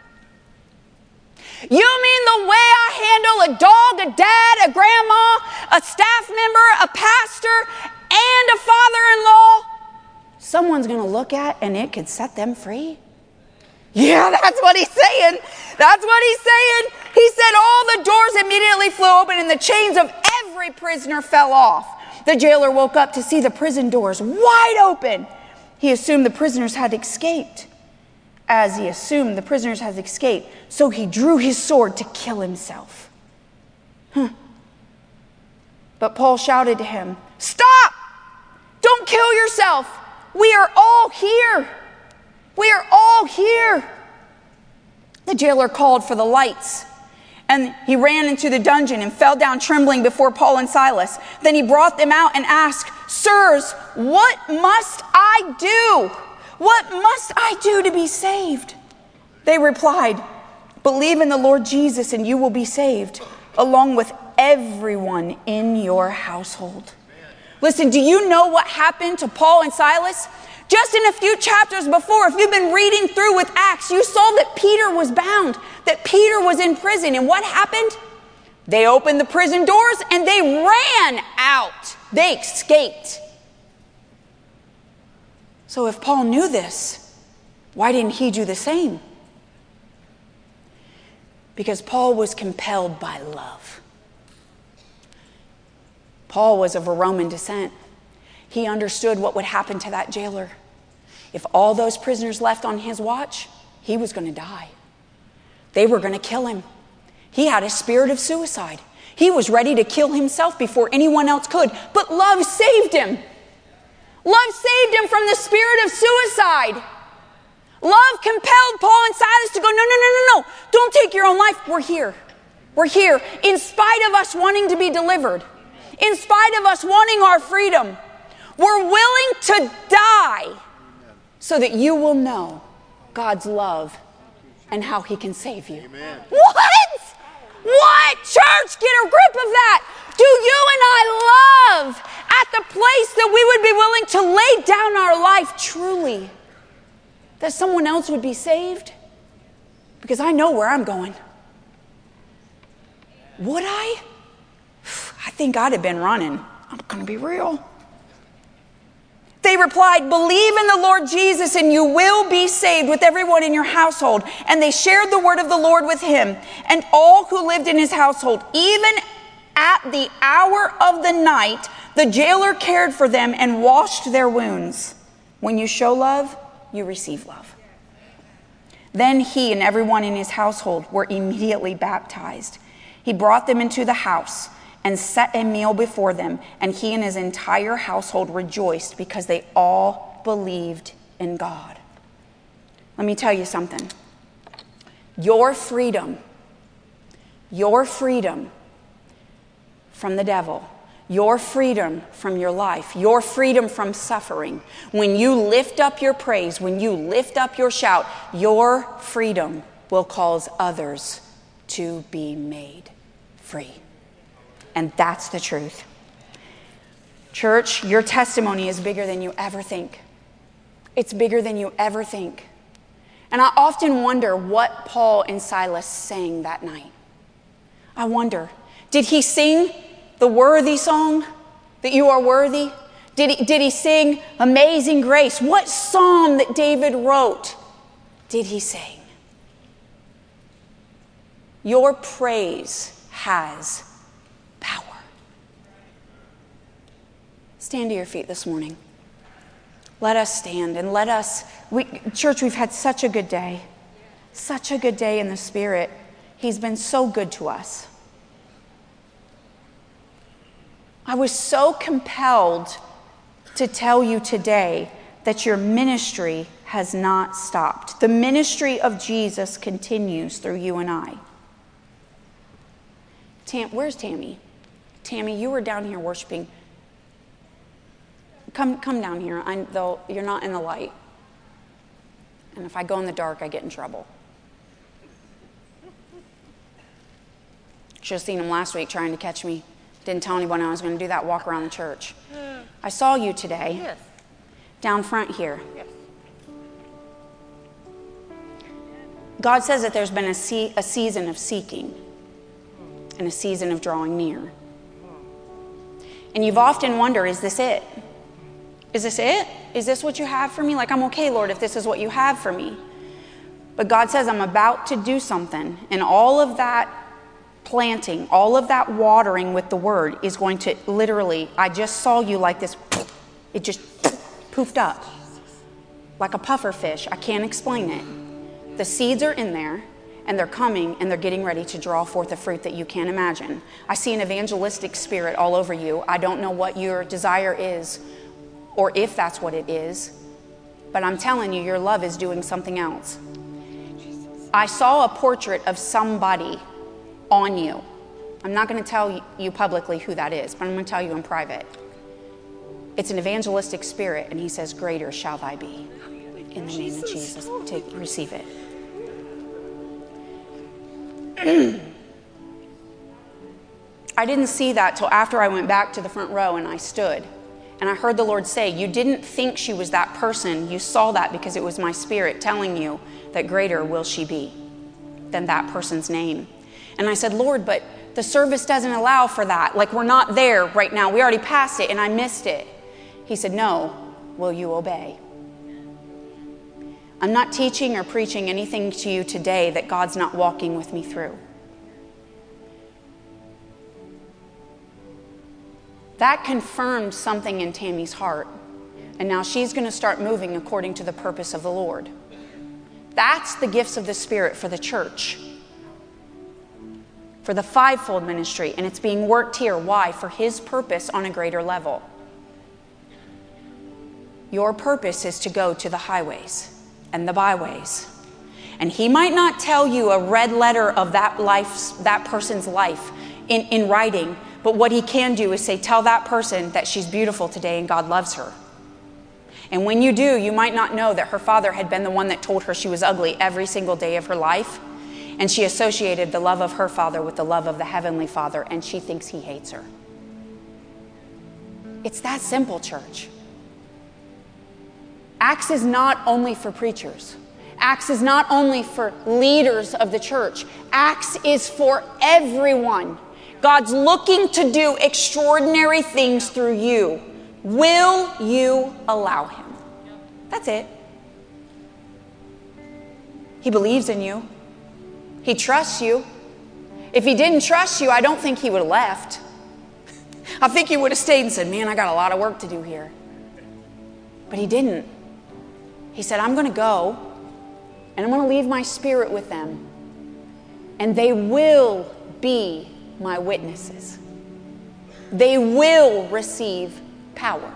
You mean the way I handle a dog, a dad, a grandma, a staff member, a pastor, and a father-in-law? Someone's going to look at and it could set them free? Yeah, that's what he's saying. That's what he's saying. He said all the doors immediately flew open and the chains of every prisoner fell off. The jailer woke up to see the prison doors wide open. He assumed the prisoners had escaped. As he assumed the prisoners had escaped, so he drew his sword to kill himself. Huh. But Paul shouted to him, "Stop! Don't kill yourself. We are all here. We are all here." The jailer called for the lights, and he ran into the dungeon and fell down trembling before Paul and Silas. Then he brought them out and asked, "Sirs, what must I do? What must I do to be saved?" They replied, "Believe in the Lord Jesus and you will be saved, along with everyone in your household." Listen, do you know what happened to Paul and Silas? Just in a few chapters before, if you've been reading through with Acts, you saw that Peter was bound, that Peter was in prison. And what happened? They opened the prison doors and they ran out. They escaped. So if Paul knew this, why didn't he do the same? Because Paul was compelled by love. Paul was of a Roman descent. He understood what would happen to that jailer. If all those prisoners left on his watch, he was going to die. They were going to kill him. He had a spirit of suicide. He was ready to kill himself before anyone else could. But love saved him. Love saved him from the spirit of suicide. Love compelled Paul and Silas to go, no, no, no, no, no. Don't take your own life. We're here. We're here. In spite of us wanting to be delivered, in spite of us wanting our freedom, We're willing to die so that you will know God's love and how he can save you. Amen. What? What? Church, get a grip of that. Do you and I love at the place that we would be willing to lay down our life truly, that someone else would be saved? Because I know where I'm going. Would I? I think I'd have been running. I'm going to be real. They replied, believe in the Lord Jesus and you will be saved with everyone in your household. And they shared the word of the Lord with him and all who lived in his household. Even at the hour of the night, the jailer cared for them and washed their wounds. When you show love, you receive love. Then he and everyone in his household were immediately baptized. He brought them into the house and set a meal before them, and he and his entire household rejoiced because they all believed in God. Let me tell you something. Your freedom, your freedom from the devil, your freedom from your life, your freedom from suffering, when you lift up your praise, when you lift up your shout, your freedom will cause others to be made free. And that's the truth. Church, your testimony is bigger than you ever think. It's bigger than you ever think. And I often wonder what Paul and Silas sang that night. I wonder, did he sing the worthy song, that you are worthy? Did he, did he sing Amazing Grace? What psalm that David wrote did he sing? Your praise has power. Stand to your feet this morning. Let us stand and let us, we, church, we've had such a good day. Such a good day in the Spirit. He's been so good to us. I was so compelled to tell you today that your ministry has not stopped. The ministry of Jesus continues through you and I. Tam, where's Tammy? Tammy, you were down here worshiping. Come, come down here. I, though you're not in the light, and if I go in the dark, I get in trouble. Should have seen him last week trying to catch me. Didn't tell anyone I was going to do that walk around the church. I saw you today. Yes. Down front here. Yes. God says that there's been a, se- a season of seeking and a season of drawing near. And you've often wondered, is this it? Is this it? Is this what you have for me? Like, I'm okay, Lord, if this is what you have for me. But God says, I'm about to do something. And all of that planting, all of that watering with the word is going to literally, I just saw you like this, it just poofed up. Like a puffer fish. I can't explain it. The seeds are in there. And they're coming and they're getting ready to draw forth a fruit that you can't imagine. I see an evangelistic spirit all over you. I don't know what your desire is or if that's what it is, but I'm telling you, your love is doing something else. I saw a portrait of somebody on you. I'm not going to tell you publicly who that is, but I'm going to tell you in private. It's an evangelistic spirit, and he says, greater shall thy be. In the name of Jesus, take, receive it. I didn't see that till after I went back to the front row and I stood. And I heard the Lord say, you didn't think she was that person. You saw that because it was my spirit telling you that greater will she be than that person's name. And I said, Lord, but the service doesn't allow for that. Like, we're not there right now. We already passed it and I missed it. He said, no, will you obey? I'm not teaching or preaching anything to you today that God's not walking with me through. That confirmed something in Tammy's heart. And now she's going to start moving according to the purpose of the Lord. That's the gifts of the Spirit for the church. For the fivefold ministry. And it's being worked here. Why? For His purpose on a greater level. Your purpose is to go to the highways and the byways. And He might not tell you a red letter of that life, that person's life in, in writing, But what he can do is say, tell that person that she's beautiful today and God loves her. And when you do, you might not know that her father had been the one that told her she was ugly every single day of her life. And she associated the love of her father with the love of the Heavenly Father, and she thinks he hates her. It's that simple, church. Acts is not only for preachers. Acts is not only for leaders of the church. Acts is for everyone. God's looking to do extraordinary things through you. Will you allow him? That's it. He believes in you. He trusts you. If he didn't trust you, I don't think he would have left. I think he would have stayed and said, man, I got a lot of work to do here. But he didn't. He said, I'm going to go, and I'm going to leave my spirit with them, and they will be my witnesses. They will receive power.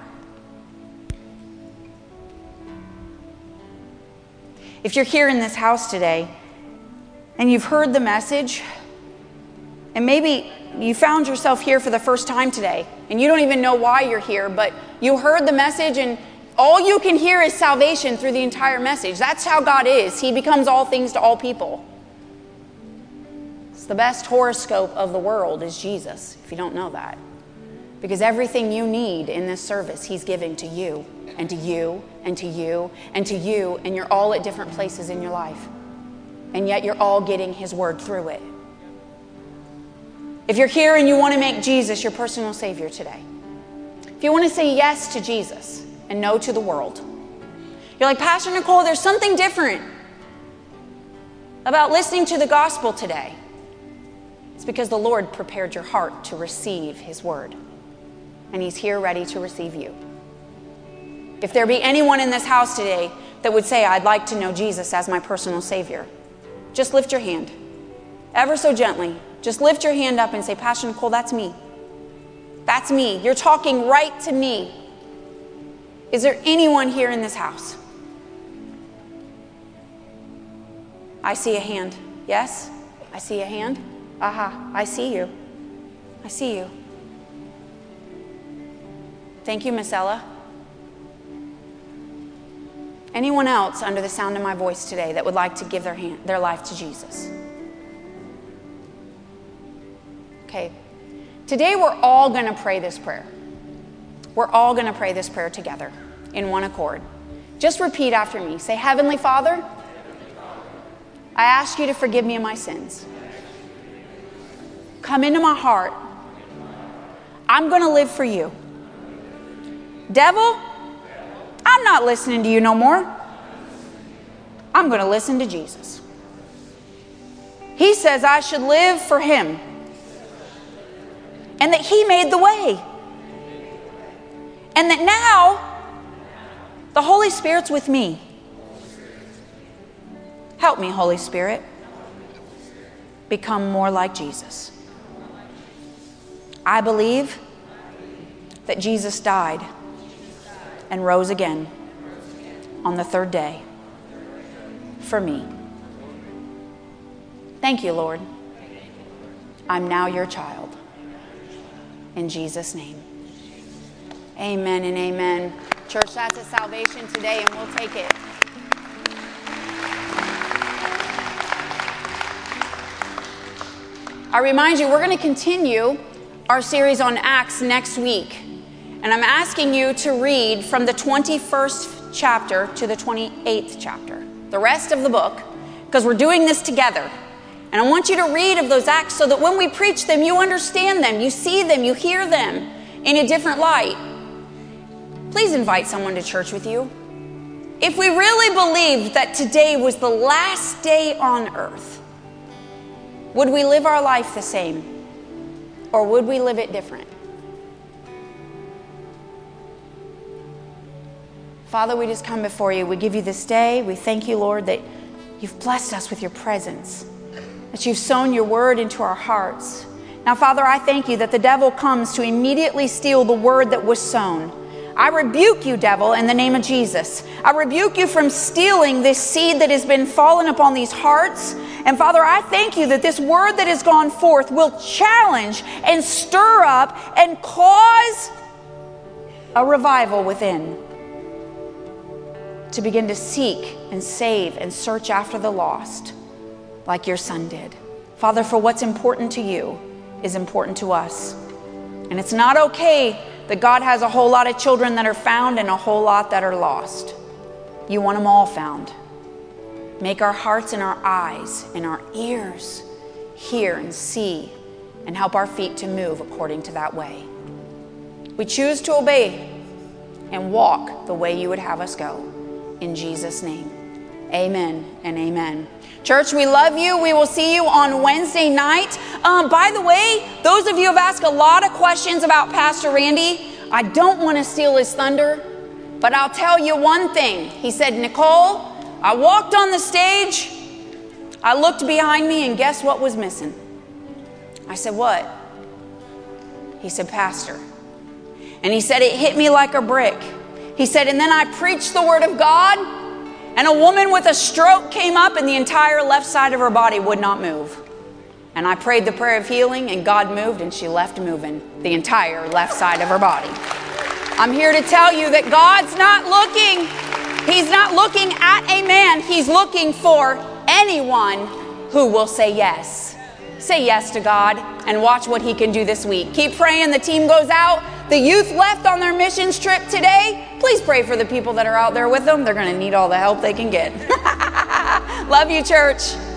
If you're here in this house today and you've heard the message, and maybe you found yourself here for the first time today and you don't even know why you're here, but you heard the message and all you can hear is salvation through the entire message. That's how God is. He becomes all things to all people. The best horoscope of the world is Jesus, if you don't know that. Because everything you need in this service, he's giving to you, and to you, and to you, and to you, and you're all at different places in your life. And yet you're all getting his word through it. If you're here and you want to make Jesus your personal Savior today, if you want to say yes to Jesus and no to the world, you're like, Pastor Nicole, there's something different about listening to the gospel today. It's because the Lord prepared your heart to receive his word. And he's here ready to receive you. If there be anyone in this house today that would say, I'd like to know Jesus as my personal Savior, just lift your hand. Ever so gently, just lift your hand up and say, Pastor Nicole, that's me. That's me. You're talking right to me. Is there anyone here in this house? I see a hand. Yes? I see a hand. Aha, I see you. I see you. Thank you, Miss Ella. Anyone else under the sound of my voice today that would like to give their hand, their life to Jesus? Okay. Today we're all going to pray this prayer. We're all going to pray this prayer together in one accord. Just repeat after me. Say, Heavenly Father, I ask you to forgive me of my sins. Come into my heart. I'm going to live for you. Devil, I'm not listening to you no more. I'm going to listen to Jesus. He says I should live for him. And that he made the way. And that now the Holy Spirit's with me. Help me, Holy Spirit, become more like Jesus. I believe that Jesus died and rose again on the third day for me. Thank you, Lord. I'm now your child. In Jesus' name. Amen and amen. Church, that's a salvation today, and we'll take it. I remind you, we're going to continue our series on Acts next week. And I'm asking you to read from the twenty-first chapter to the twenty-eighth chapter, the rest of the book, because we're doing this together. And I want you to read of those Acts so that when we preach them, you understand them, you see them, you hear them in a different light. Please invite someone to church with you. If we really believed that today was the last day on earth, would we live our life the same? Or would we live it different? Father, we just come before you. We give you this day. We thank you, Lord, that you've blessed us with your presence, that you've sown your word into our hearts. Now, Father, I thank you that the devil comes to immediately steal the word that was sown. I rebuke you, devil, in the name of Jesus. I rebuke you from stealing this seed that has been fallen upon these hearts. And Father, I thank you that this word that has gone forth will challenge and stir up and cause a revival within to begin to seek and save and search after the lost like your son did. Father, for what's important to you is important to us. And it's not okay that God has a whole lot of children that are found and a whole lot that are lost. You want them all found. Make our hearts and our eyes and our ears hear and see, and help our feet to move according to that way. We choose to obey and walk the way you would have us go. In Jesus' name, amen and amen. Church, we love you. We will see you on Wednesday night. Um, by the way, those of you have asked a lot of questions about Pastor Randy. I don't want to steal his thunder, but I'll tell you one thing. He said, Nicole, I walked on the stage. I looked behind me, and guess what was missing? I said, what? He said, Pastor. And he said, it hit me like a brick. He said, and then I preached the word of God. And a woman with a stroke came up, and the entire left side of her body would not move. And I prayed the prayer of healing, and God moved, and she left moving the entire left side of her body. I'm here to tell you that God's not looking. He's not looking at a man. He's looking for anyone who will say yes. Say yes to God and watch what he can do this week. Keep praying. The team goes out. The youth left on their missions trip today. Please pray for the people that are out there with them. They're going to need all the help they can get. Love you, church.